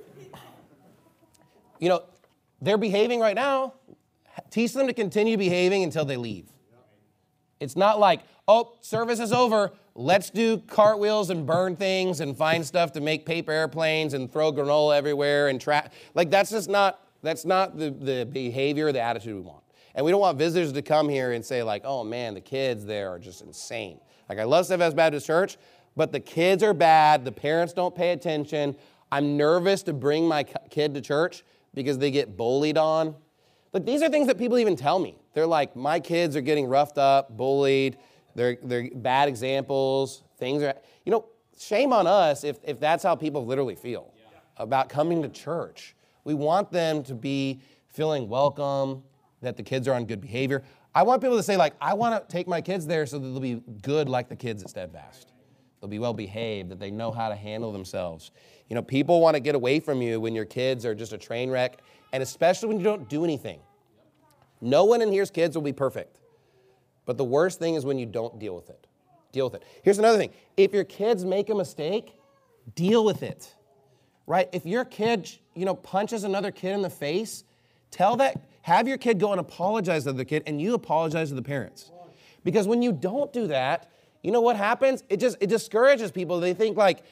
You know, they're behaving right now. Teach them to continue behaving until they leave. It's not like, oh, service is over. Let's do cartwheels and burn things and find stuff to make paper airplanes and throw granola everywhere and tra- like that's just not that's not the, the behavior, the attitude we want. And we don't want visitors to come here and say like, oh man, the kids there are just insane. Like I love Steadfast Baptist Church, but the kids are bad. The parents don't pay attention. I'm nervous to bring my kid to church because they get bullied on. But these are things that people even tell me. They're like, my kids are getting roughed up, bullied. They're, they're bad examples. Things are, you know, shame on us if, if that's how people literally feel yeah. about coming to church. We want them to be feeling welcome, that the kids are on good behavior. I want people to say, like, I want to take my kids there so that they'll be good like the kids at Steadfast. They'll be well behaved, that they know how to handle themselves. You know, people want to get away from you when your kids are just a train wreck, and especially when you don't do anything. No one in here's kids will be perfect. But the worst thing is when you don't deal with it. Deal with it. Here's another thing. If your kids make a mistake, deal with it. Right? If your kid, you know, punches another kid in the face, tell that, have your kid go and apologize to the kid, and you apologize to the parents. Because when you don't do that, you know what happens? It just, it discourages people. They think like,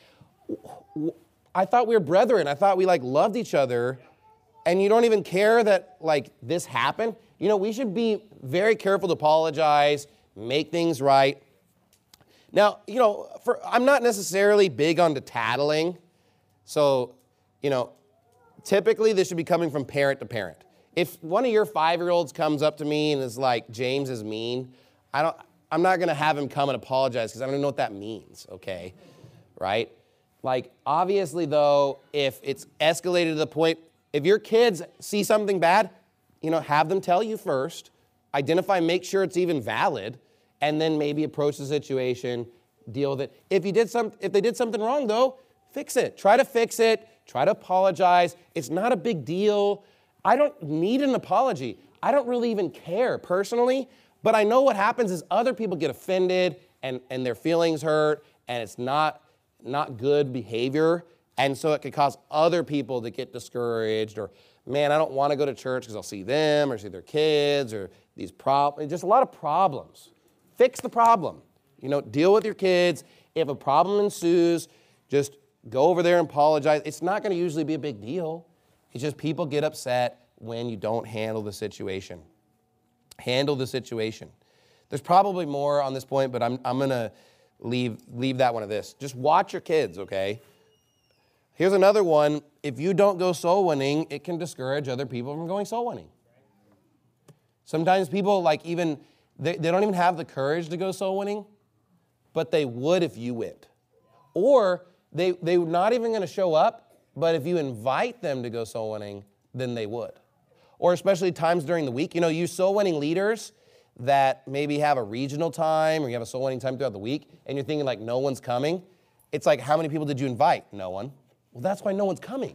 I thought we were brethren. I thought we like loved each other. And you don't even care that like this happened. You know, we should be very careful to apologize, make things right. Now, you know, for, I'm not necessarily big on the tattling. So, you know, typically this should be coming from parent to parent. If one of your five-year-olds comes up to me and is like, James is mean, I don't, I'm not going to have him come and apologize because I don't know what that means, okay? Right? Like, obviously, though, if it's escalated to the point, if your kids see something bad, you know, have them tell you first, identify, make sure it's even valid, and then maybe approach the situation, deal with it. If you did some, if they did something wrong, though, fix it. Try to fix it. Try to apologize. It's not a big deal. I don't need an apology. I don't really even care personally, but I know what happens is other people get offended and, and their feelings hurt, and it's not, not good behavior. And so it could cause other people to get discouraged or, man, I don't want to go to church because I'll see them or see their kids or these problems. Just a lot of problems. Fix the problem. You know, deal with your kids. If a problem ensues, just go over there and apologize. It's not going to usually be a big deal. It's just people get upset when you don't handle the situation. Handle the situation. There's probably more on this point, but I'm, I'm going to leave, leave that one of this. Just watch your kids, okay? Here's another one. If you don't go soul winning, it can discourage other people from going soul winning. Sometimes people like even, they, they don't even have the courage to go soul winning, but they would if you went. Or they, they're not even going to show up, but if you invite them to go soul winning, then they would. Or especially times during the week. You know, you soul winning leaders that maybe have a regional time or you have a soul winning time throughout the week, and you're thinking like no one's coming. It's like, how many people did you invite? No one. Well, that's why no one's coming.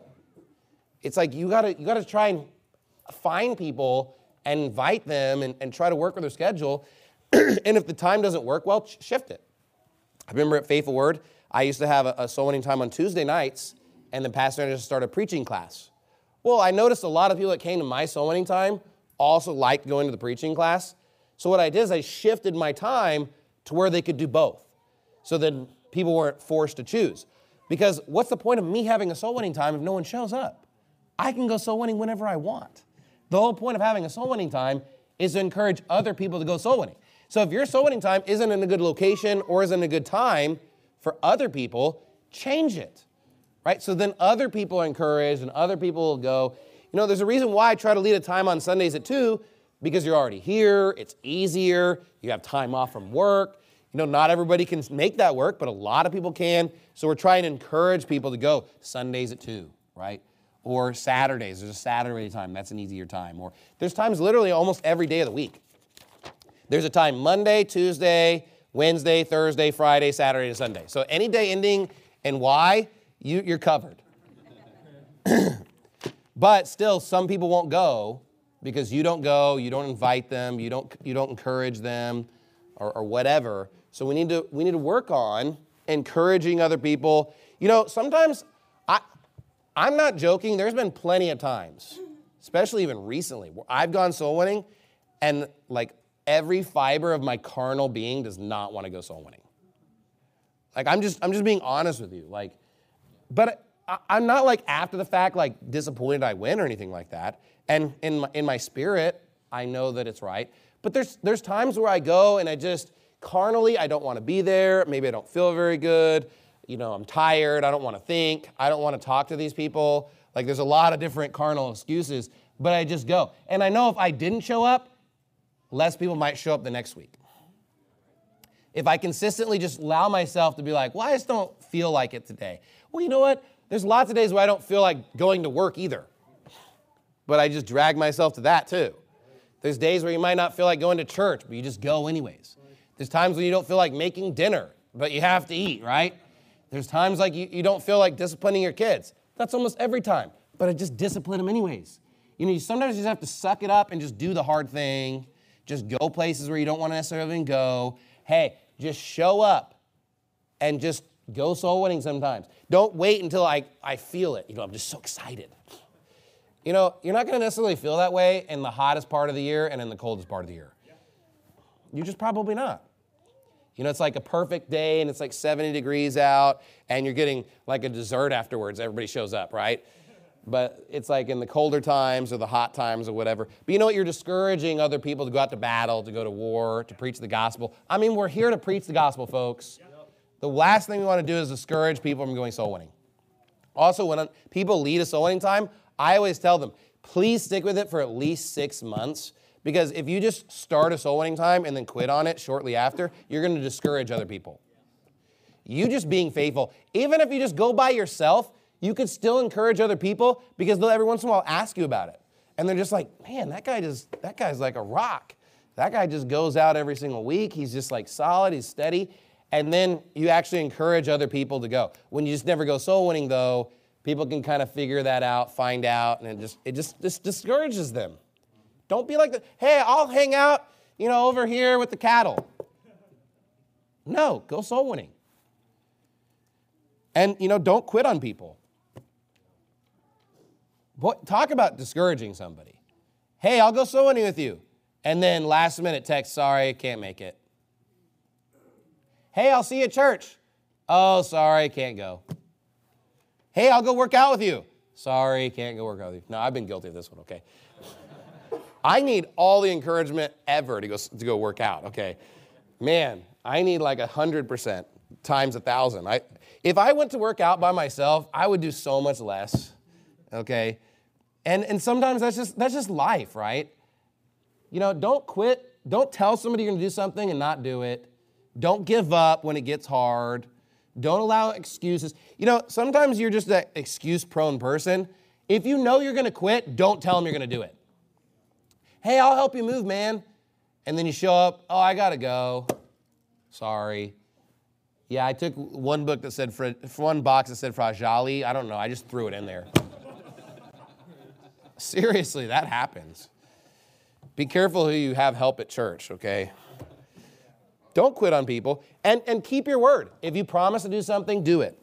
It's like you gotta you gotta try and find people and invite them and, and try to work with their schedule. And if the time doesn't work, well, shift it. I remember at Faithful Word, I used to have a, a soul winning time on Tuesday nights, and the pastor just started a preaching class. Well, I noticed a lot of people that came to my soul winning time also liked going to the preaching class. So what I did is I shifted my time to where they could do both, so that people weren't forced to choose. Because what's the point of me having a soul winning time if no one shows up? I can go soul winning whenever I want. The whole point of having a soul winning time is to encourage other people to go soul winning. So if your soul winning time isn't in a good location or isn't a good time for other people, change it, right? So then other people are encouraged and other people will go. You know, there's a reason why I try to lead a time on Sundays at two, because you're already here, it's easier, you have time off from work. You know, not everybody can make that work, but a lot of people can. So we're trying to encourage people to go Sundays at two, right? Or Saturdays. There's a Saturday time. That's an easier time. Or there's times literally almost every day of the week. There's a time Monday, Tuesday, Wednesday, Thursday, Friday, Saturday, and Sunday. So any day ending in Y, you, you're covered. But still, some people won't go because you don't go, you don't invite them, you don't you don't encourage them, or, or whatever. So we need to we need to work on encouraging other people. You know, sometimes I I'm not joking. There's been plenty of times, especially even recently, where I've gone soul winning, and like every fiber of my carnal being does not want to go soul winning. Like I'm just I'm just being honest with you. Like, but I, I'm not like after the fact like disappointed I win or anything like that. And in my, in my spirit, I know that it's right. But there's there's times where I go and I just carnally I don't want to be there. Maybe I don't feel very good. You know, I'm tired. I don't want to think. I don't want to talk to these people. Like there's a lot of different carnal excuses. But I just go. And I know if I didn't show up, less people might show up the next week. If I consistently just allow myself to be like, well, I just don't feel like it today. Well, you know what? There's lots of days where I don't feel like going to work either. But I just drag myself to that too. There's days where you might not feel like going to church, but you just go anyways. There's times when you don't feel like making dinner, but you have to eat, right? There's times like you, you don't feel like disciplining your kids. That's almost every time. But I just discipline them anyways. You know, you sometimes just have to suck it up and just do the hard thing. Just go places where you don't want to necessarily go. Hey, just show up and just go soul winning sometimes. Don't wait until I, I feel it. You know, I'm just so excited. You know, you're not going to necessarily feel that way in the hottest part of the year and in the coldest part of the year. You're just probably not. You know, it's like a perfect day and it's like seventy degrees out and you're getting like a dessert afterwards. Everybody shows up, right? But it's like in the colder times or the hot times or whatever. But you know what? You're discouraging other people to go out to battle, to go to war, to preach the gospel. I mean, we're here to preach the gospel, folks. The last thing we want to do is discourage people from going soul winning. Also, when people lead a soul winning time, I always tell them, please stick with it for at least six months. Because if you just start a soul winning time and then quit on it shortly after, you're going to discourage other people. You just being faithful, even if you just go by yourself, you could still encourage other people because they'll every once in a while ask you about it. And they're just like, man, that guy just, that guy's like a rock. That guy just goes out every single week. He's just like solid, he's steady. And then you actually encourage other people to go. When you just never go soul winning though, people can kind of figure that out, find out, and it just, it just, just discourages them. Don't be like, the, hey, I'll hang out, you know, over here with the cattle. No, go soul winning. And, you know, don't quit on people. What, talk about discouraging somebody. Hey, I'll go soul winning with you. And then last minute text, sorry, I can't make it. Hey, I'll see you at church. Oh, sorry, can't go. Hey, I'll go work out with you. Sorry, can't go work out with you. No, I've been guilty of this one, okay. I need all the encouragement ever to go to go work out, okay. Man, I need like one hundred percent times a thousand. I, if I went to work out by myself, I would do so much less, okay. And and sometimes that's just that's just life, right? You know, don't quit. Don't tell somebody you're going to do something and not do it. Don't give up when it gets hard. Don't allow excuses. You know, sometimes you're just an excuse-prone person. If you know you're going to quit, don't tell them you're going to do it. Hey, I'll help you move, man. And then you show up, oh, I got to go. Sorry. Yeah, I took one book that said, one box that said Fragile. I don't know, I just threw it in there. Seriously, that happens. Be careful who you have help at church, okay? Don't quit on people. And, and keep your word. If you promise to do something, do it.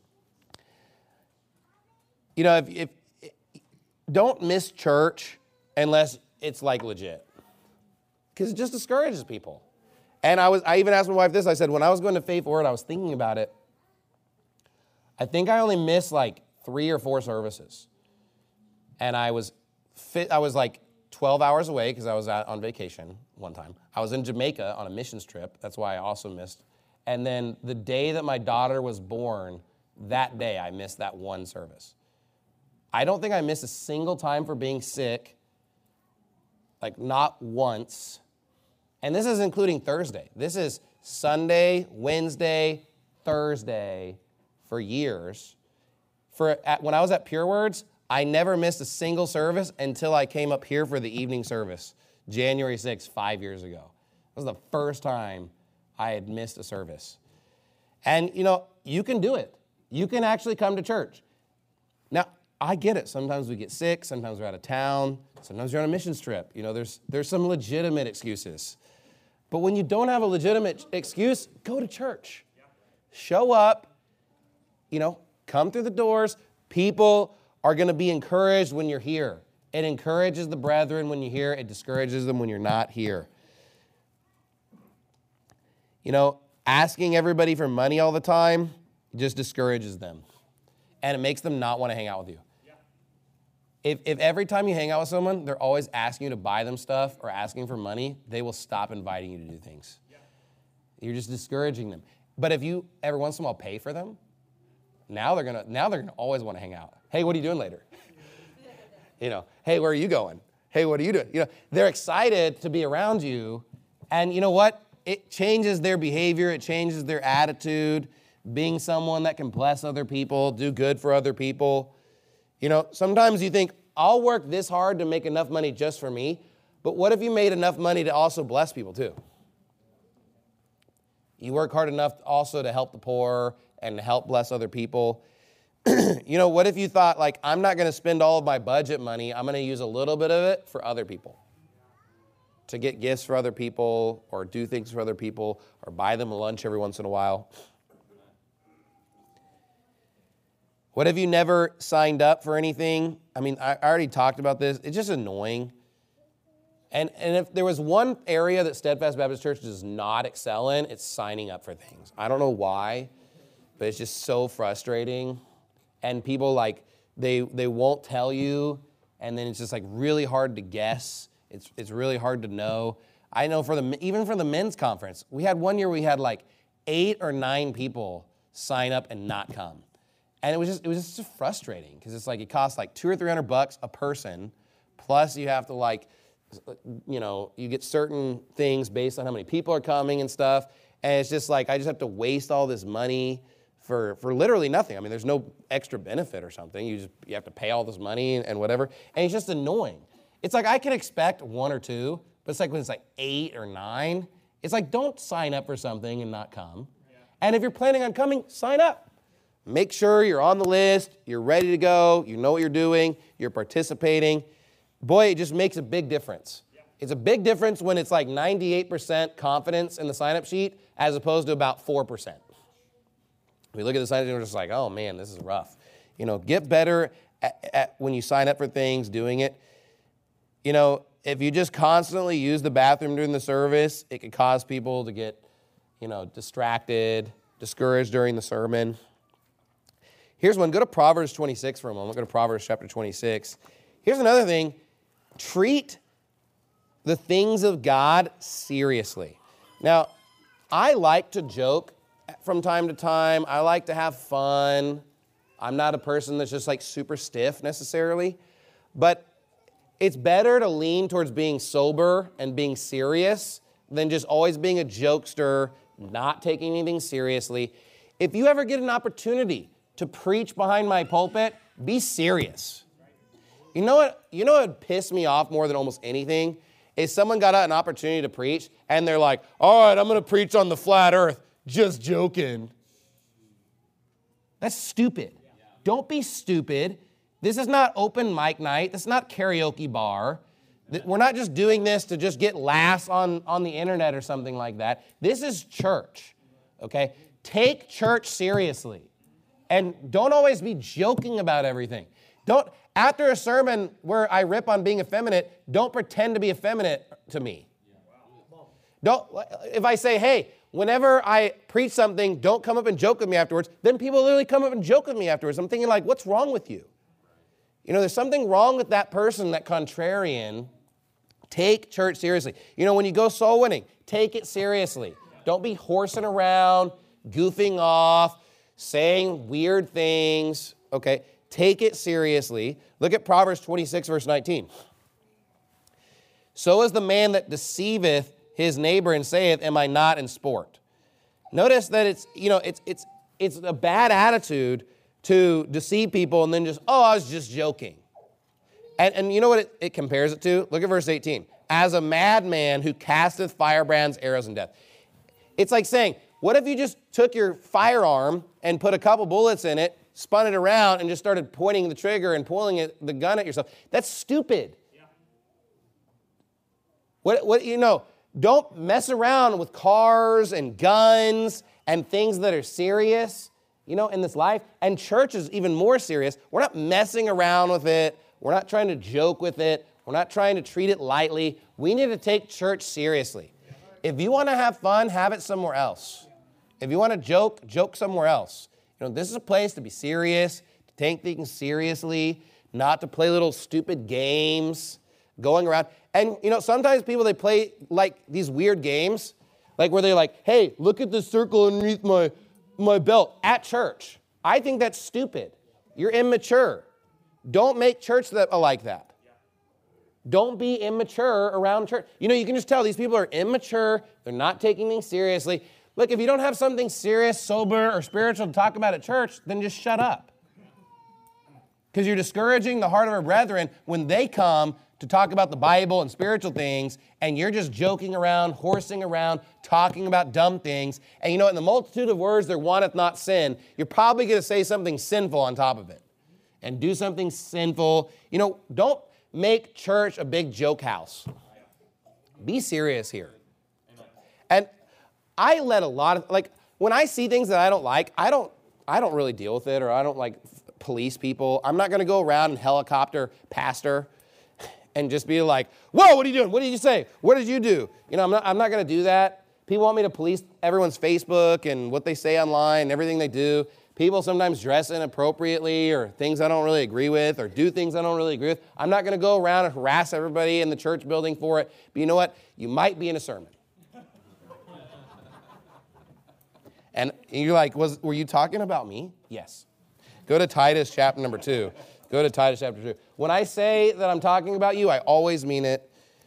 You know, if, if don't miss church unless it's like legit. Because it just discourages people. And I was I even asked my wife this. I said, when I was going to Faith Word, I was thinking about it. I think I only missed like three or four services. And I was fit, I was like twelve hours away because I was out on vacation one time. I was in Jamaica on a missions trip. That's why I also missed. And then the day that my daughter was born, that day I missed that one service. I don't think I missed a single time for being sick, like not once. And this is including Thursday. This is Sunday, Wednesday, Thursday for years. For at, when I was at Pure Words, I never missed a single service until I came up here for the evening service, January sixth, five years ago. That was the first time I had missed a service. And, you know, you can do it. You can actually come to church. Now, I get it. Sometimes we get sick. Sometimes we're out of town. Sometimes you're on a missions trip. You know, there's there's some legitimate excuses. But when you don't have a legitimate excuse, go to church. Show up. You know, come through the doors. People are going to be encouraged when you're here. It encourages the brethren when you're here. It discourages them when you're not here. You know, asking everybody for money all the time just discourages them. And it makes them not want to hang out with you. Yeah. If, if every time you hang out with someone, they're always asking you to buy them stuff or asking for money, they will stop inviting you to do things. Yeah. You're just discouraging them. But if you every once in a while pay for them, now they're gonna now they're gonna always want to hang out. Hey, what are you doing later? You know, hey, where are you going? Hey, what are you doing? You know, they're excited to be around you, and you know what? It changes their behavior. It changes their attitude. Being someone that can bless other people, do good for other people. You know, sometimes you think, I'll work this hard to make enough money just for me, but what if you made enough money to also bless people too? You work hard enough also to help the poor and to help bless other people. You know, what if you thought, like, I'm not going to spend all of my budget money, I'm going to use a little bit of it for other people. To get gifts for other people, or do things for other people, or buy them a lunch every once in a while. What have you never signed up for anything? I mean, I already talked about this. It's just annoying. And, and if there was one area that Steadfast Baptist Church does not excel in, it's signing up for things. I don't know why, but it's just so frustrating. And people, like, they they won't tell you, and then it's just, like, really hard to guess. It's it's really hard to know. I know for the even for the men's conference, we had one year we had, like, eight or nine people sign up and not come. And it was just it was just frustrating because it's like it costs like two or three hundred bucks a person, plus you have to like, you know, you get certain things based on how many people are coming and stuff. And it's just like I just have to waste all this money for for literally nothing. I mean, there's no extra benefit or something. You just you have to pay all this money and, and whatever. And it's just annoying. It's like I can expect one or two, but it's like when it's like eight or nine, it's like don't sign up for something and not come. Yeah. And if you're planning on coming, sign up. Make sure you're on the list, you're ready to go, you know what you're doing, you're participating. Boy, it just makes a big difference. Yeah. It's a big difference when it's like ninety-eight percent confidence in the sign-up sheet as opposed to about four percent. We look at the sign-up sheet and we're just like, oh man, this is rough. You know, get better at, at when you sign up for things, doing it. You know, if you just constantly use the bathroom during the service, it could cause people to get, you know, distracted, discouraged during the sermon. Here's one. Go to Proverbs twenty-six for a moment. Go to Proverbs chapter twenty-six. Here's another thing. Treat the things of God seriously. Now, I like to joke from time to time. I like to have fun. I'm not a person that's just like super stiff necessarily. But it's better to lean towards being sober and being serious than just always being a jokester, not taking anything seriously. If you ever get an opportunity to preach behind my pulpit, be serious. You know what? You know what would piss me off more than almost anything? Is someone got an opportunity to preach and they're like, all right, I'm going to preach on the flat earth. Just joking. That's stupid. Don't be stupid. This is not open mic night. This is not karaoke bar. We're not just doing this to just get laughs on, on the internet or something like that. This is church, okay? Take church seriously. And don't always be joking about everything. Don't, after a sermon where I rip on being effeminate, don't pretend to be effeminate to me. Don't, if I say, hey, whenever I preach something, don't come up and joke with me afterwards, then people literally come up and joke with me afterwards. I'm thinking like, what's wrong with you? You know, there's something wrong with that person, that contrarian. Take church seriously. You know, when you go soul winning, take it seriously. Don't be horsing around, goofing off, saying weird things, okay? Take it seriously. Look at Proverbs twenty-six, verse nineteen. So is the man that deceiveth his neighbor and saith, am I not in sport? Notice that it's, you know, it's it's it's a bad attitude to deceive people and then just, oh, I was just joking. And, and you know what it, it compares it to? Look at verse eighteen. As a madman who casteth firebrands, arrows, and death. It's like saying, What if you just took your firearm and put a couple bullets in it, spun it around, and just started pointing the trigger and pulling it, the gun at yourself? That's stupid. Yeah. What, what, you know, don't mess around with cars and guns and things that are serious, you know, in this life. And church is even more serious. We're not messing around with it. We're not trying to joke with it. We're not trying to treat it lightly. We need to take church seriously. If you want to have fun, have it somewhere else. If you want to joke, joke somewhere else. You know, this is a place to be serious, to take things seriously, not to play little stupid games, going around. And, you know, sometimes people, they play like these weird games, like where they're like, hey, look at this circle underneath my, my belt at church. I think that's stupid. You're immature. Don't make church that like that. Don't be immature around church. You know, you can just tell these people are immature. They're not taking things seriously. Look, if you don't have something serious, sober, or spiritual to talk about at church, then just shut up. Because you're discouraging the heart of our brethren when they come to talk about the Bible and spiritual things, and you're just joking around, horsing around, talking about dumb things. And you know, in the multitude of words there wanteth not sin, you're probably going to say something sinful on top of it. And do something sinful. You know, don't make church a big joke house. Be serious here. And I let a lot of, like, when I see things that I don't like, I don't, I don't really deal with it, or I don't like police people. I'm not going to go around and helicopter pastor and just be like, whoa, what are you doing? What did you say? What did you do? You know, I'm not, I'm not going to do that. People want me to police everyone's Facebook and what they say online and everything they do. People sometimes dress inappropriately, or things I don't really agree with, or do things I don't really agree with. I'm not going to go around and harass everybody in the church building for it. But you know what? You might be in a sermon. And you're like, Was, were you talking about me? Yes. Go to Titus chapter number two. Go to Titus chapter two. When I say that I'm talking about you, I always mean it.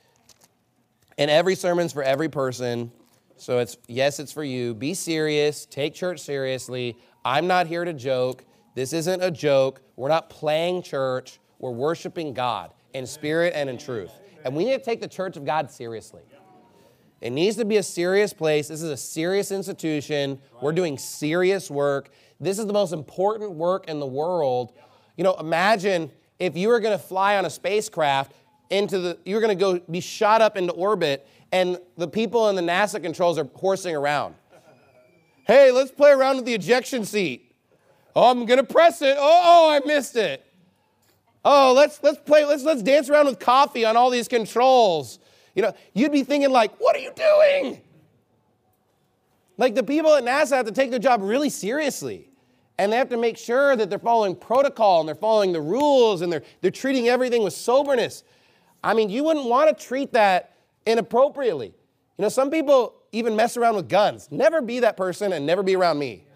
And every sermon's for every person. So it's, yes, it's for you. Be serious. Take church seriously. I'm not here to joke. This isn't a joke. We're not playing church. We're worshiping God in spirit and in truth. And we need to take the church of God seriously. It needs to be a serious place. This is a serious institution. We're doing serious work. This is the most important work in the world. You know, imagine if you were going to fly on a spacecraft into the, you were going to go be shot up into orbit, and the people in the NASA controls are horsing around. Hey, let's play around with the ejection seat. Oh, I'm going to press it. Oh, oh, I missed it. Oh, let's let's play let's let's dance around with coffee on all these controls. You know, you'd be thinking like, what are you doing? Like, the people at NASA have to take their job really seriously. And they have to make sure that they're following protocol and they're following the rules and they're they're treating everything with soberness. I mean, you wouldn't want to treat that inappropriately. You know, some people even mess around with guns. Never be that person and never be around me.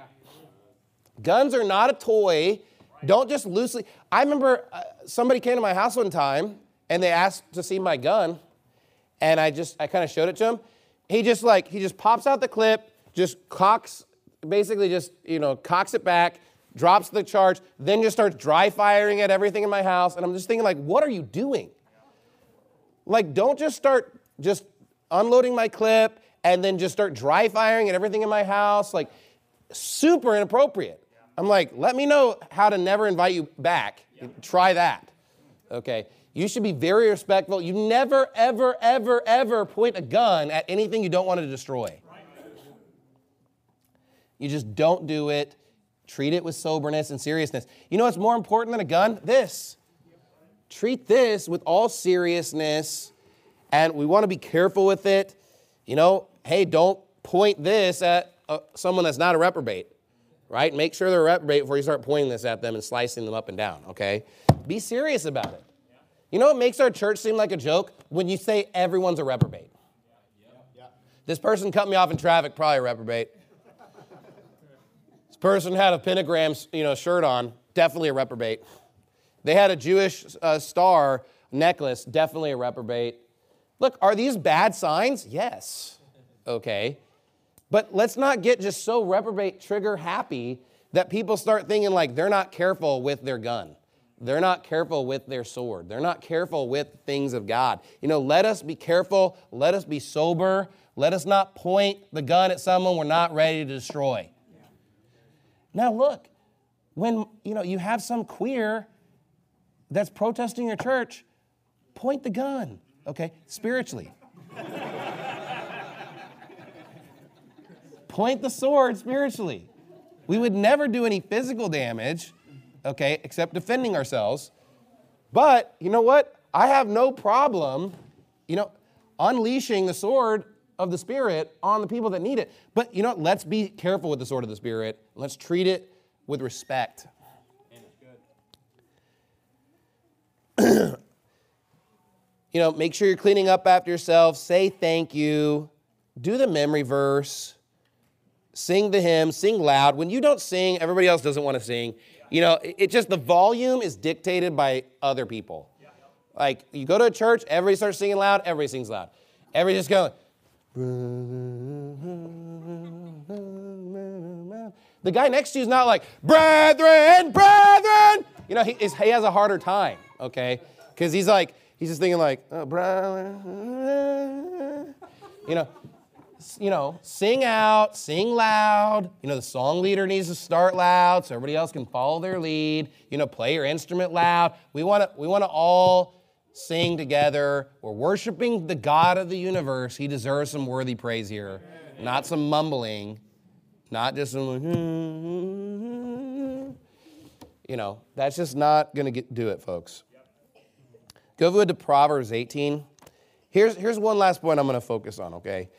Guns are not a toy. Don't just loosely. I remember uh, somebody came to my house one time and they asked to see my gun, and I just I kind of showed it to him. He just like he just pops out the clip, just cocks, basically just you know cocks it back, drops the charge, then just starts dry firing at everything in my house. And I'm just thinking like, what are you doing? Like, don't just start just unloading my clip and then just start dry firing at everything in my house. Like, super inappropriate. I'm like, let me know how to never invite you back. Try that. Okay. You should be very respectful. You never, ever, ever, ever point a gun at anything you don't want to destroy. You just don't do it. Treat it with soberness and seriousness. You know what's more important than a gun? This. Treat this with all seriousness, and we want to be careful with it. You know, hey, don't point this at uh, someone that's not a reprobate, right? Make sure they're a reprobate before you start pointing this at them and slicing them up and down, okay? Be serious about it. You know what makes our church seem like a joke? When you say everyone's a reprobate. This person cut me off in traffic, probably a reprobate. This person had a pentagram, you know, shirt on, definitely a reprobate. They had a Jewish uh, star necklace, definitely a reprobate. Look, are these bad signs? Yes. Okay. But let's not get just so reprobate trigger happy that people start thinking like they're not careful with their gun. They're not careful with their sword. They're not careful with things of God. You know, let us be careful. Let us be sober. Let us not point the gun at someone we're not ready to destroy. Now look, when you know you have some queer that's protesting your church, point the gun, okay, spiritually. Point the sword spiritually. We would never do any physical damage, okay, except defending ourselves. But you know what? I have no problem, you know, unleashing the sword of the Spirit on the people that need it. But you know what? Let's be careful with the sword of the Spirit. Let's treat it with respect. You know, make sure you're cleaning up after yourself. Say thank you. Do the memory verse. Sing the hymn. Sing loud. When you don't sing, everybody else doesn't want to sing. You know, it, it just, the volume is dictated by other people. Like, you go to a church, everybody starts singing loud, everybody sings loud. Everybody just going. The guy next to you is not like, brethren, brethren. You know, he, is, he has a harder time, okay? Because he's like, he's just thinking like, oh, brethren. You know, you know, sing out, sing loud. You know, the song leader needs to start loud so everybody else can follow their lead. You know, play your instrument loud. We want to, we want to all sing together. We're worshiping the God of the universe. He deserves some worthy praise here, not some mumbling, not just some like, you know, that's just not going to do it, folks. Go over to Proverbs eighteen. Here's, here's one last point I'm going to focus on, okay?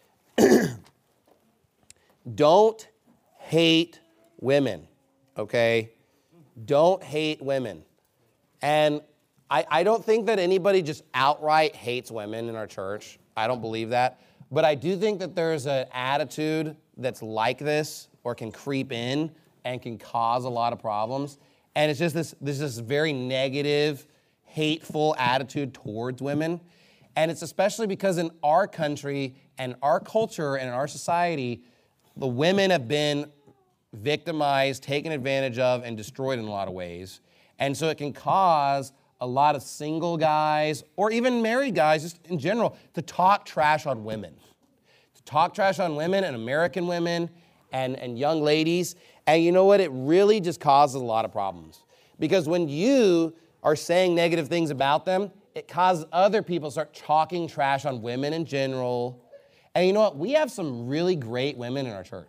Don't hate women, okay? Don't hate women. And I, I don't think that anybody just outright hates women in our church. I don't believe that. But I do think that there's an attitude that's like this or can creep in and can cause a lot of problems. And it's just this, this, this very negative, hateful attitude towards women. And it's especially because in our country and our culture and in our society, the women have been victimized, taken advantage of, and destroyed in a lot of ways. And so it can cause a lot of single guys, or even married guys, just in general, to talk trash on women. To talk trash on women and American women and, and young ladies. And you know what? It really just causes a lot of problems. Because when you are saying negative things about them, it causes other people to start talking trash on women in general. And you know what? We have some really great women in our church.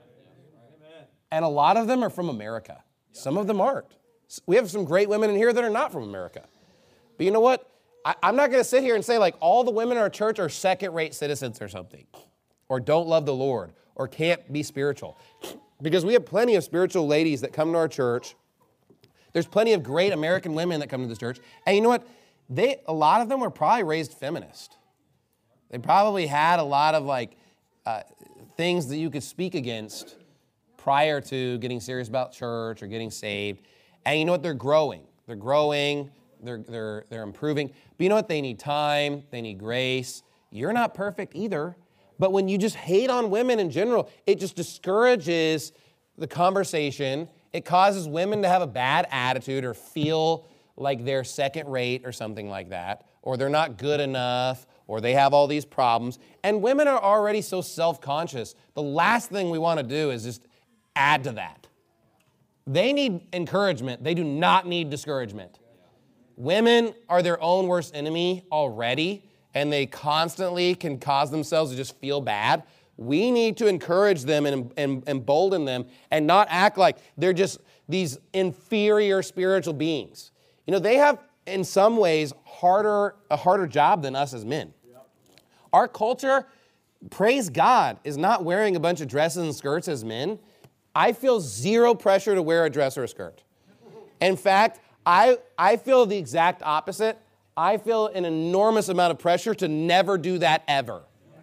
And a lot of them are from America. Some of them aren't. We have some great women in here that are not from America. But you know what? I, I'm not going to sit here and say like all the women in our church are second-rate citizens or something, or don't love the Lord, or can't be spiritual. Because we have plenty of spiritual ladies that come to our church. There's plenty of great American women that come to this church. And you know what? They, a lot of them were probably raised feminist. They probably had a lot of like uh, things that you could speak against prior to getting serious about church or getting saved. And you know what? They're growing. They're growing. They're, they're, they're improving. But you know what? They need time. They need grace. You're not perfect either. But when you just hate on women in general, it just discourages the conversation. It causes women to have a bad attitude or feel like they're second rate or something like that, or they're not good enough, or they have all these problems. And women are already so self-conscious. The last thing we want to do is just add to that. They need encouragement. They do not need discouragement. Women are their own worst enemy already, and they constantly can cause themselves to just feel bad. We need to encourage them and, and embolden them and not act like they're just these inferior spiritual beings. You know, they have, in some ways, harder a harder job than us as men. Yep. Our culture, praise God, is not wearing a bunch of dresses and skirts as men. I feel zero pressure to wear a dress or a skirt. In fact, I, I feel the exact opposite. I feel an enormous amount of pressure to never do that ever.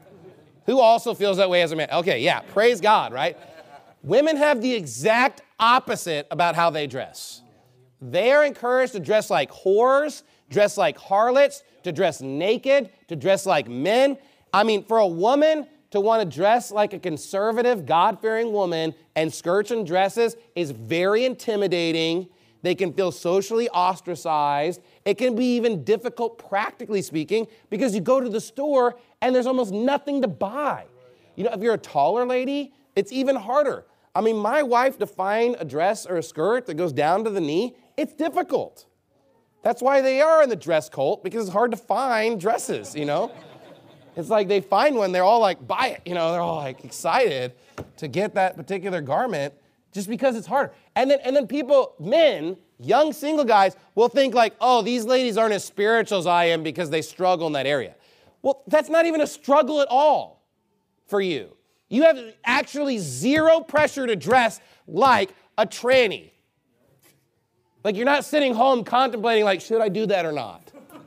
Who also feels that way as a man? Okay, yeah, praise God, right? Women have the exact opposite about how they dress. They are encouraged to dress like whores, dress like harlots, to dress naked, to dress like men. I mean, for a woman to want to dress like a conservative, God-fearing woman and skirts and dresses is very intimidating. They can feel socially ostracized. It can be even difficult, practically speaking, because you go to the store and there's almost nothing to buy. You know, if you're a taller lady, it's even harder. I mean, my wife to find a dress or a skirt that goes down to the knee, it's difficult. That's why they are in the dress cult, because it's hard to find dresses, you know? It's like they find one, they're all like, buy it, you know, they're all like excited to get that particular garment just because it's harder. And then, and then people, men, young single guys will think like, oh, these ladies aren't as spiritual as I am because they struggle in that area. Well, that's not even a struggle at all for you. You have actually zero pressure to dress like a tranny. Like you're not sitting home contemplating like, should I do that or not?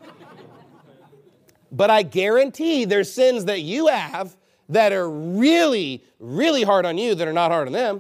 But I guarantee there's sins that you have that are really, really hard on you that are not hard on them.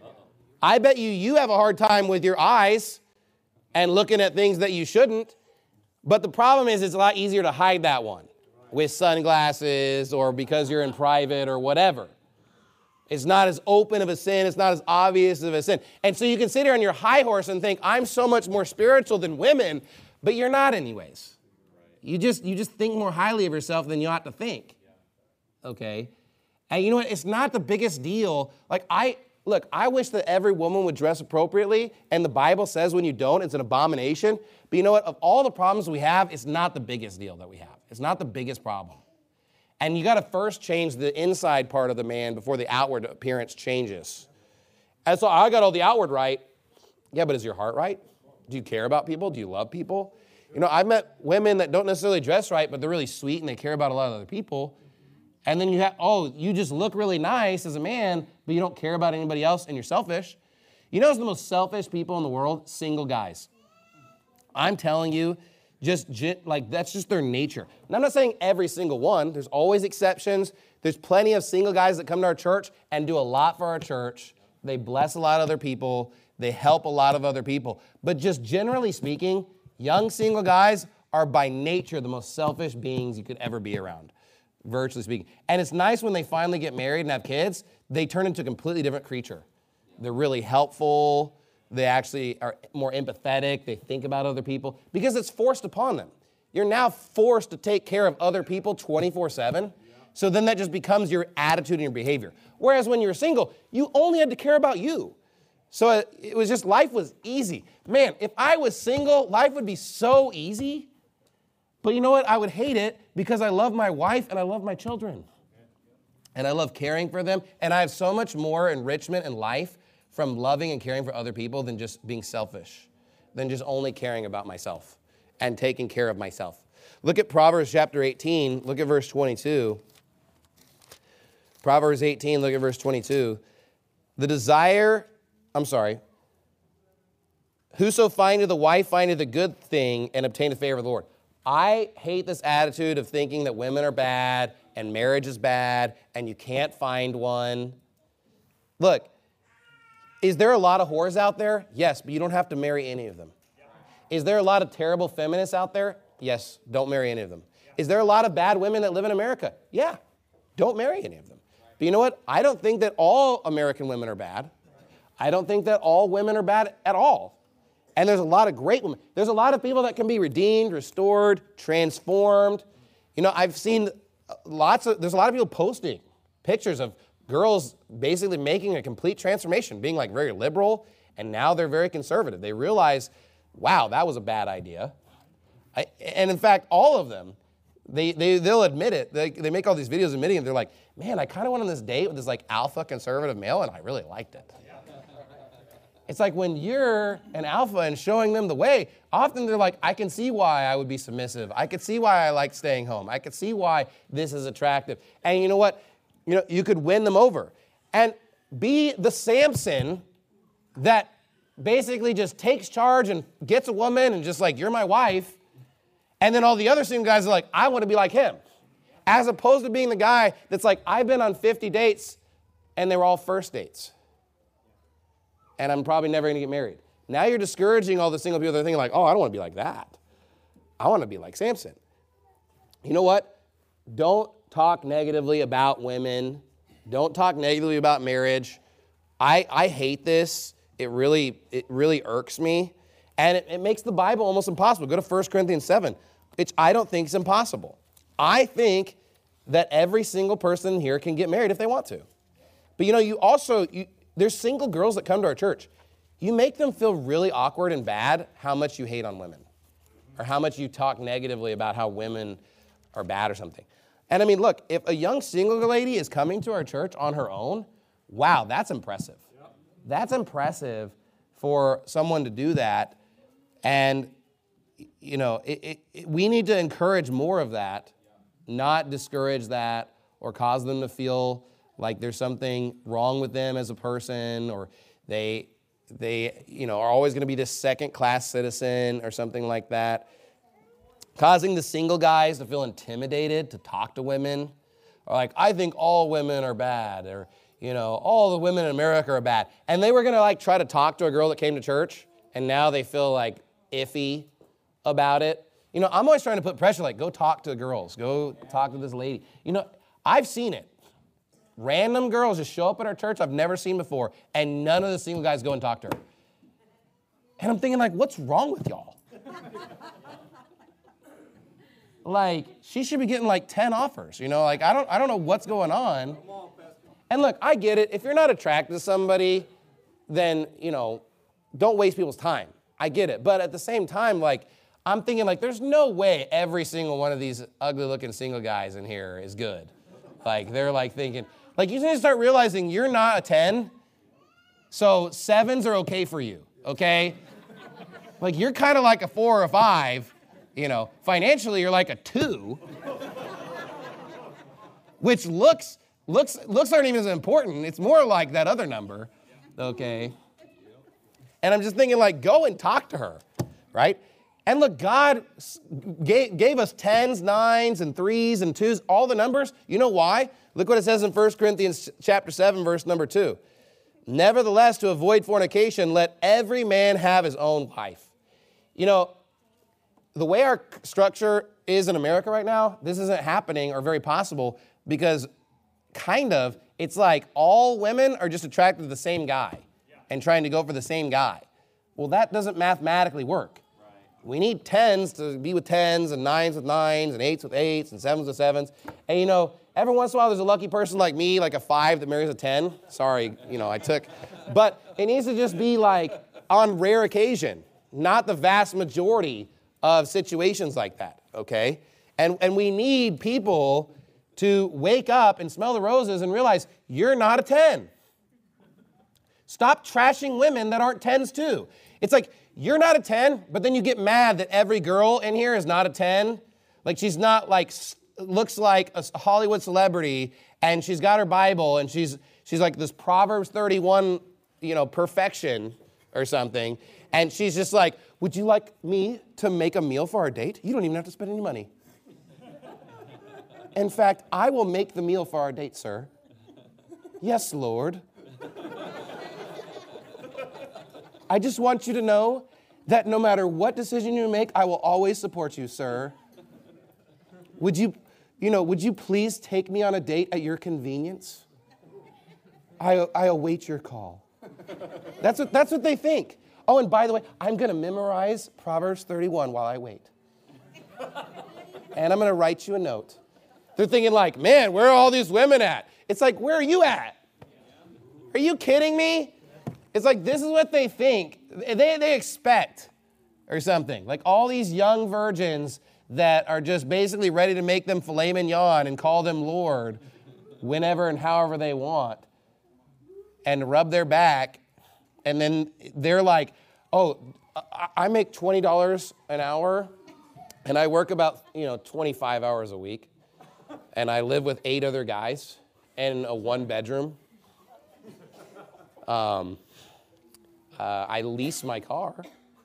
I bet you you have a hard time with your eyes and looking at things that you shouldn't. But the problem is it's a lot easier to hide that one with sunglasses or because you're in private or whatever. It's not as open of a sin. It's not as obvious of a sin. And so you can sit here on your high horse and think, I'm so much more spiritual than women, but you're not anyways. You just, you just think more highly of yourself than you ought to think. Okay? And you know what? It's not the biggest deal. Like I, look, I wish that every woman would dress appropriately, and the Bible says when you don't, it's an abomination. But you know what? Of all the problems we have, it's not the biggest deal that we have. It's not the biggest problem. And you got to first change the inside part of the man before the outward appearance changes. And so I got all the outward right. Yeah, but is your heart right? Do you care about people? Do you love people? You know, I've met women that don't necessarily dress right, but they're really sweet and they care about a lot of other people. And then you have, oh, you just look really nice as a man, but you don't care about anybody else and you're selfish. You know who's the most selfish people in the world? Single guys. I'm telling you, just like that's just their nature. And I'm not saying every single one. There's always exceptions. There's plenty of single guys that come to our church and do a lot for our church. They bless a lot of other people. They help a lot of other people. But just generally speaking, young single guys are by nature the most selfish beings you could ever be around, virtually speaking. And it's nice when they finally get married and have kids, they turn into a completely different creature. They're really helpful. They actually are more empathetic. They think about other people because it's forced upon them. You're now forced to take care of other people twenty-four seven. So then that just becomes your attitude and your behavior. Whereas when you're single, you only had to care about you. So it was just, life was easy. Man, if I was single, life would be so easy. But you know what? I would hate it because I love my wife and I love my children. And I love caring for them. And I have so much more enrichment in life from loving and caring for other people than just being selfish, than just only caring about myself and taking care of myself. Look at Proverbs chapter eighteen. Look at verse twenty-two. Proverbs eighteen, look at verse twenty-two. The desire, I'm sorry. Whoso findeth a wife findeth a good thing and obtaineth favor of the Lord. I hate this attitude of thinking that women are bad and marriage is bad and you can't find one. Look, is there a lot of whores out there? Yes, but you don't have to marry any of them. Is there a lot of terrible feminists out there? Yes, don't marry any of them. Is there a lot of bad women that live in America? Yeah, don't marry any of them. But you know what? I don't think that all American women are bad. I don't think that all women are bad at all. And there's a lot of great women. There's a lot of people that can be redeemed, restored, transformed. You know, I've seen lots of, there's a lot of people posting pictures of girls basically making a complete transformation, being like very liberal, and now they're very conservative. They realize, wow, that was a bad idea. I, and in fact, all of them, they, they, they'll admit it. They, they make all these videos admitting it. They're like, man, I kind of went on this date with this like alpha conservative male, and I really liked it. It's like when you're an alpha and showing them the way, often they're like, I can see why I would be submissive. I could see why I like staying home. I could see why this is attractive. And you know what? You know, you could win them over. And be the Samson that basically just takes charge and gets a woman and just like, you're my wife. And then all the other single guys are like, I want to be like him. As opposed to being the guy that's like, I've been on fifty dates and they were all first dates. And I'm probably never going to get married. Now you're discouraging all the single people that are thinking like, oh, I don't want to be like that. I want to be like Samson. You know what? Don't talk negatively about women. Don't talk negatively about marriage. I, I hate this. It really, it really irks me. And it, it makes the Bible almost impossible. Go to First Corinthians seven, which I don't think is impossible. I think that every single person here can get married if they want to. But you know, you also, you, there's single girls that come to our church. You make them feel really awkward and bad how much you hate on women or how much you talk negatively about how women are bad or something. And I mean, look, if a young single lady is coming to our church on her own, wow, that's impressive. Yep. That's impressive for someone to do that. And, you know, it, it, it, we need to encourage more of that, not discourage that or cause them to feel like there's something wrong with them as a person, or they, they you know, are always going to be this second-class citizen or something like that. Causing the single guys to feel intimidated to talk to women, or like, I think all women are bad, or, you know, all the women in America are bad. And they were going to like try to talk to a girl that came to church, and now they feel like iffy about it. You know, I'm always trying to put pressure, like, go talk to the girls, go talk to this lady. You know, I've seen it. Random girls just show up at our church I've never seen before, and none of the single guys go and talk to her. And I'm thinking, like, what's wrong with y'all? Like, she should be getting like ten offers, you know? Like, I don't I don't know what's going on. And look, I get it. If you're not attracted to somebody, then, you know, don't waste people's time. I get it. But at the same time, like, I'm thinking, like, there's no way every single one of these ugly-looking single guys in here is good. Like, they're like thinking, like, you need to start realizing you're not a ten, so sevens are okay for you, okay? Like, you're kind of like a four or a five. You know, financially, you're like a two, which looks, looks, looks aren't even as important. It's more like that other number, okay? And I'm just thinking, like, go and talk to her, right? And look, God gave, gave us tens, nines, and threes, and twos, all the numbers. You know why? Look what it says in First Corinthians chapter seven, verse number two. Nevertheless, to avoid fornication, let every man have his own wife. You know, the way our structure is in America right now, this isn't happening or very possible because kind of, it's like all women are just attracted to the same guy and trying to go for the same guy. Well, that doesn't mathematically work. Right. We need tens to be with tens and nines with nines and eights with eights and sevens with sevens. And you know, every once in a while there's a lucky person like me, like a five that marries a ten. Sorry, you know, I took. But it needs to just be like on rare occasion, not the vast majority of situations like that, okay? And, and we need people to wake up and smell the roses and realize you're not a ten. Stop trashing women that aren't tens too. It's like, you're not a ten, but then you get mad that every girl in here is not a ten. Like she's not like, looks like a Hollywood celebrity and she's got her Bible and she's, she's like this Proverbs thirty-one, you know, perfection or something. And she's just like, would you like me to make a meal for our date? You don't even have to spend any money. In fact, I will make the meal for our date, sir. Yes, Lord. I just want you to know that no matter what decision you make, I will always support you, sir. Would you, you know, would you please take me on a date at your convenience? I, I await your call. That's what, that's what they think. Oh, and by the way, I'm going to memorize Proverbs thirty-one while I wait. And I'm going to write you a note. They're thinking like, man, where are all these women at? It's like, where are you at? Are you kidding me? It's like, this is what they think. They, they expect or something. Like all these young virgins that are just basically ready to make them filet mignon and call them Lord whenever and however they want and rub their back. And then they're like, oh, I make twenty dollars an hour and I work about, you know, twenty-five hours a week. And I live with eight other guys in a one bedroom. Um, uh, I lease my car.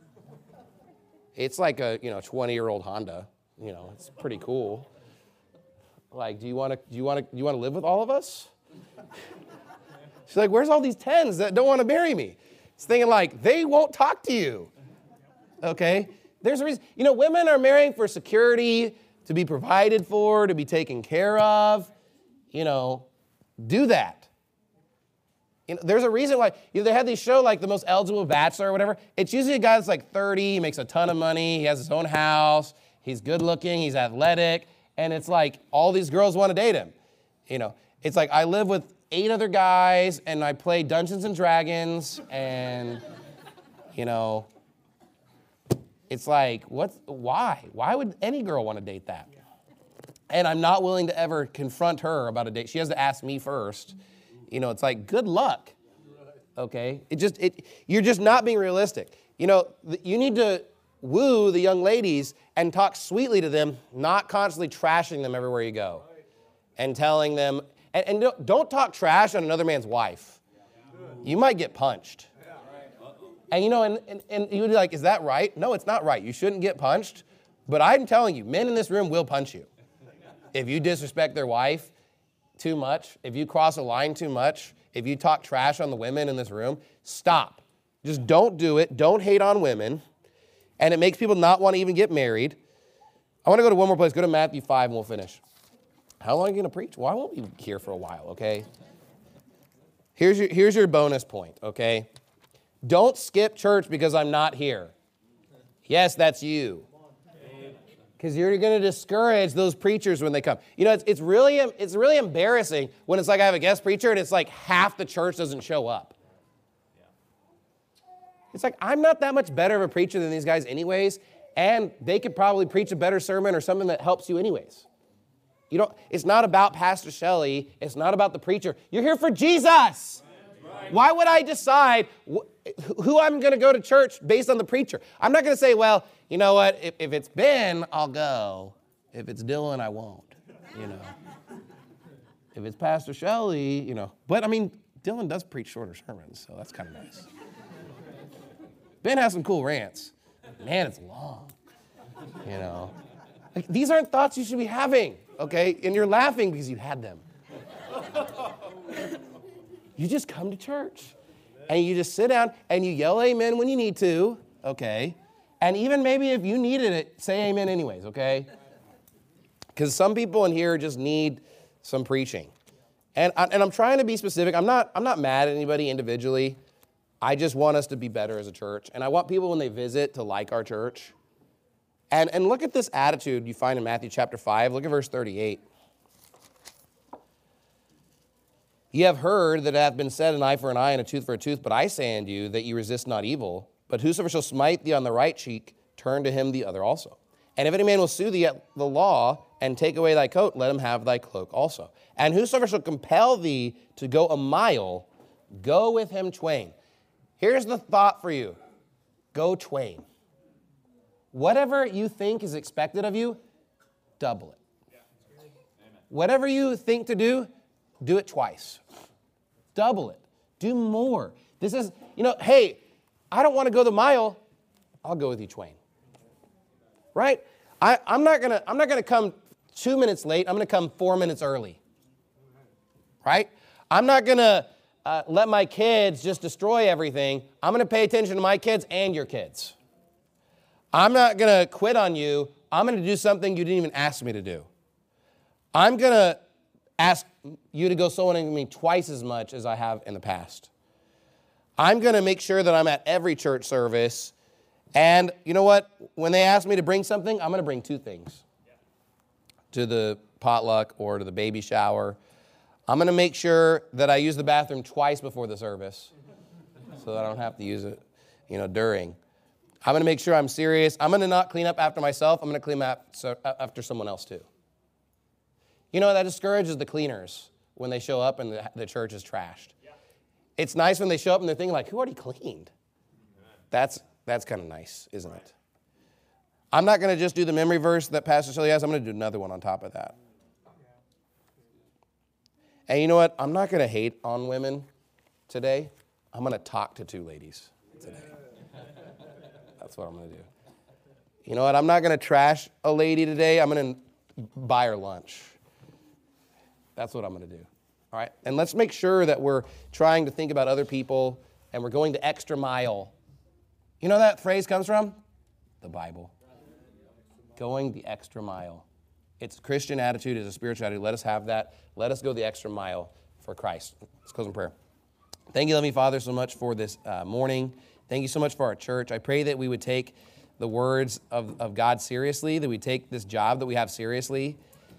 It's like a, you know, twenty-year-old Honda. You know, it's pretty cool. Like, do you want to, do you want to, do you want to live with all of us? She's like, where's all these tens that don't want to marry me? It's thinking like, they won't talk to you. Okay? There's a reason. You know, women are marrying for security, to be provided for, to be taken care of. You know, do that. You know, there's a reason why, you know, they had these show like The Most Eligible Bachelor or whatever. It's usually a guy that's like thirty, he makes a ton of money, he has his own house, he's good looking, he's athletic, And it's like all these girls want to date him. You know, it's like I live with eight other guys and I play Dungeons and Dragons and, you know, it's like, what's, why? Why would any girl want to date that? And I'm not willing to ever confront her about a date. She has to ask me first. You know, it's like, good luck. Okay? It just, it, you're just not being realistic. You know, you need to woo the young ladies and talk sweetly to them, not constantly trashing them everywhere you go. And telling them, and, and don't, don't talk trash on another man's wife. You might get punched. And you know, and, and, and you'd be like, is that right? No, it's not right. You shouldn't get punched. But I'm telling you, men in this room will punch you. If you disrespect their wife too much, if you cross a line too much, if you talk trash on the women in this room, stop. Just don't do it. Don't hate on women. And it makes people not want to even get married. I want to go to one more place. Go to Matthew five and we'll finish. How long are you going to preach? Well, I won't be here for a while, okay? Here's your, here's your bonus point, okay? Don't skip church because I'm not here. Yes, that's you. Because you're going to discourage those preachers when they come. You know, it's, it's, really, it's really embarrassing when it's like I have a guest preacher and it's like half the church doesn't show up. It's like, I'm not that much better of a preacher than these guys anyways, and they could probably preach a better sermon or something that helps you anyways. You don't, it's not about Pastor Shelley. It's not about the preacher. You're here for Jesus. Why would I decide wh- who I'm going to go to church based on the preacher? I'm not going to say, well, you know what, if, if it's Ben, I'll go. If it's Dylan, I won't, you know. If it's Pastor Shelley, you know. But, I mean, Dylan does preach shorter sermons, so that's kind of nice. Ben has some cool rants. Man, it's long, you know. Like, these aren't thoughts you should be having, okay? And you're laughing because you had them. You just come to church, and you just sit down, and you yell amen when you need to, okay? And even maybe if you needed it, say amen anyways, okay? Because some people in here just need some preaching. And, I, and I'm trying to be specific. I'm not, I'm not mad at anybody individually. I just want us to be better as a church. And I want people when they visit to like our church. And, and look at this attitude you find in Matthew chapter five. Look at verse thirty-eight. Ye have heard that it hath been said, an eye for an eye and a tooth for a tooth. But I say unto you that ye resist not evil. But whosoever shall smite thee on the right cheek, turn to him the other also. And if any man will sue thee at the law and take away thy coat, let him have thy cloak also. And whosoever shall compel thee to go a mile, go with him twain. Here's the thought for you. Go twain. Whatever you think is expected of you, double it. Whatever you think to do, do it twice. Double it. Do more. This is, you know, hey, I don't want to go the mile. I'll go with you twain. Right? I, I'm not gonna, I'm not gonna come two minutes late. I'm gonna come four minutes early. Right? I'm not gonna uh, let my kids just destroy everything. I'm gonna pay attention to my kids and your kids. I'm not gonna quit on you. I'm gonna do something you didn't even ask me to do. I'm gonna ask you to go sowing with me twice as much as I have in the past. I'm going to make sure that I'm at every church service. And you know what? When they ask me to bring something, I'm going to bring two things. Yeah. To the potluck or to the baby shower. I'm going to make sure that I use the bathroom twice before the service so that I don't have to use it, you know, during. I'm going to make sure I'm serious. I'm going to not clean up after myself. I'm going to clean up after someone else too. You know, that discourages the cleaners when they show up and the, the church is trashed. Yeah. It's nice when they show up and they're thinking like, who already cleaned? That's that's kind of nice, isn't it? I'm not going to just do the memory verse that Pastor Shelley has. I'm going to do another one on top of that. And you know what? I'm not going to hate on women today. I'm going to talk to two ladies today. That's what I'm going to do. You know what? I'm not going to trash a lady today. I'm going to buy her lunch. That's what I'm going to do. All right? And let's make sure that we're trying to think about other people and we're going the extra mile. You know where that phrase comes from? The Bible. Going the extra mile. It's a Christian attitude, it's a spiritual attitude. Let us have that. Let us go the extra mile for Christ. Let's close in prayer. Thank you, Heavenly Father, so much for this uh, morning. Thank you so much for our church. I pray that we would take the words of, of God seriously, that we take this job that we have seriously,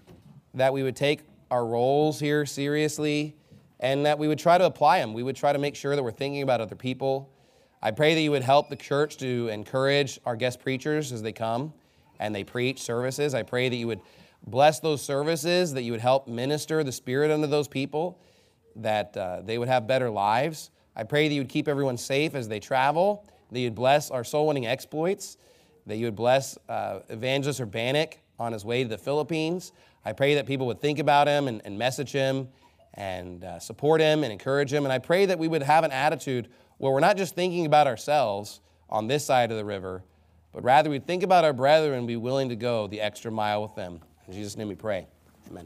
that we would take our roles here seriously, and that we would try to apply them. We would try to make sure that we're thinking about other people. I pray that you would help the church to encourage our guest preachers as they come and they preach services. I pray that you would bless those services, that you would help minister the Spirit unto those people, that uh, they would have better lives. I pray that you would keep everyone safe as they travel, that you'd bless our soul-winning exploits, that you would bless uh, Evangelist Urbanik on his way to the Philippines. I pray that people would think about him and, and message him and uh, support him and encourage him. And I pray that we would have an attitude where we're not just thinking about ourselves on this side of the river, but rather we'd think about our brethren and be willing to go the extra mile with them. In Jesus' name we pray. Amen.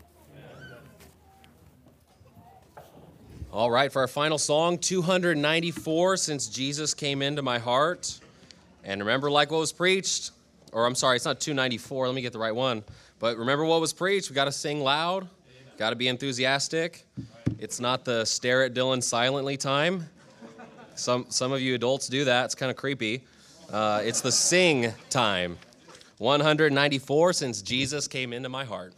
All right, for our final song, two hundred ninety-four, Since Jesus Came Into My Heart. And remember, like what was preached, or I'm sorry, it's not two ninety-four, let me get the right one. But remember what was preached, we got to sing loud, got to be enthusiastic. It's not the stare at Dylan silently time. Some, some of you adults do that, it's kind of creepy. Uh, it's the sing time. one hundred ninety-four, Since Jesus Came Into My Heart.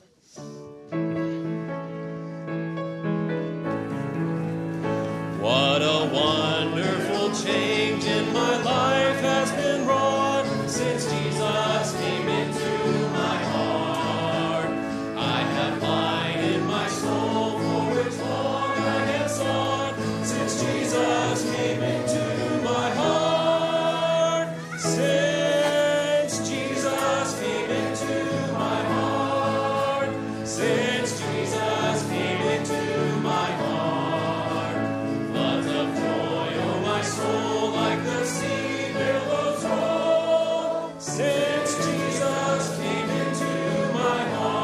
What a wonderful change in my life has been wrought since Jesus came into my heart. I have light in my soul for which long I have sought since Jesus came into my heart. Since Jesus came into my heart. Since Jesus came into my heart. Soul like the sea billows roll. Since Jesus came into my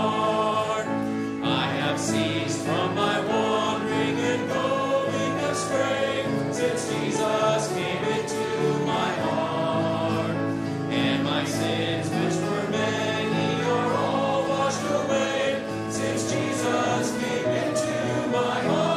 heart, I have ceased from my wandering and going astray. Since Jesus came into my heart, and my sins, which were many, are all washed away. Since Jesus came into my heart.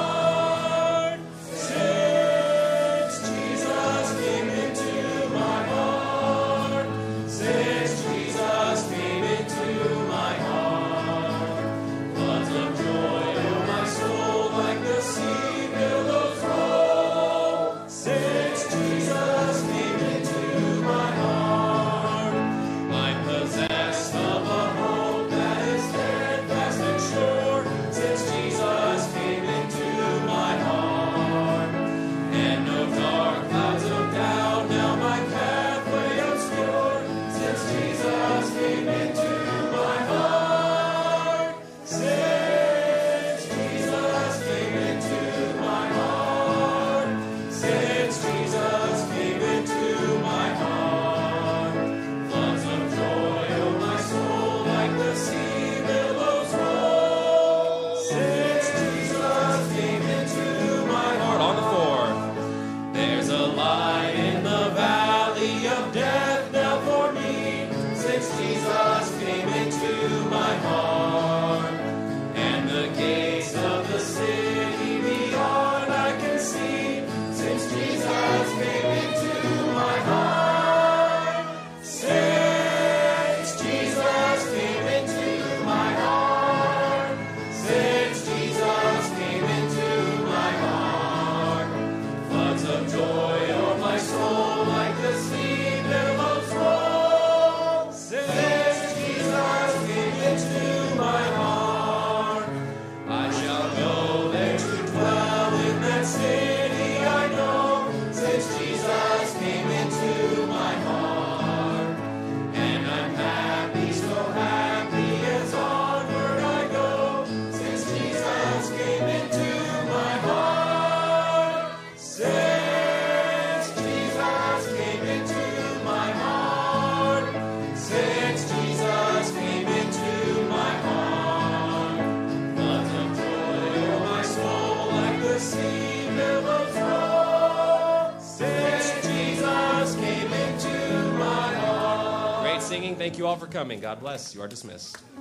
Thank you all for coming. God bless. You are dismissed.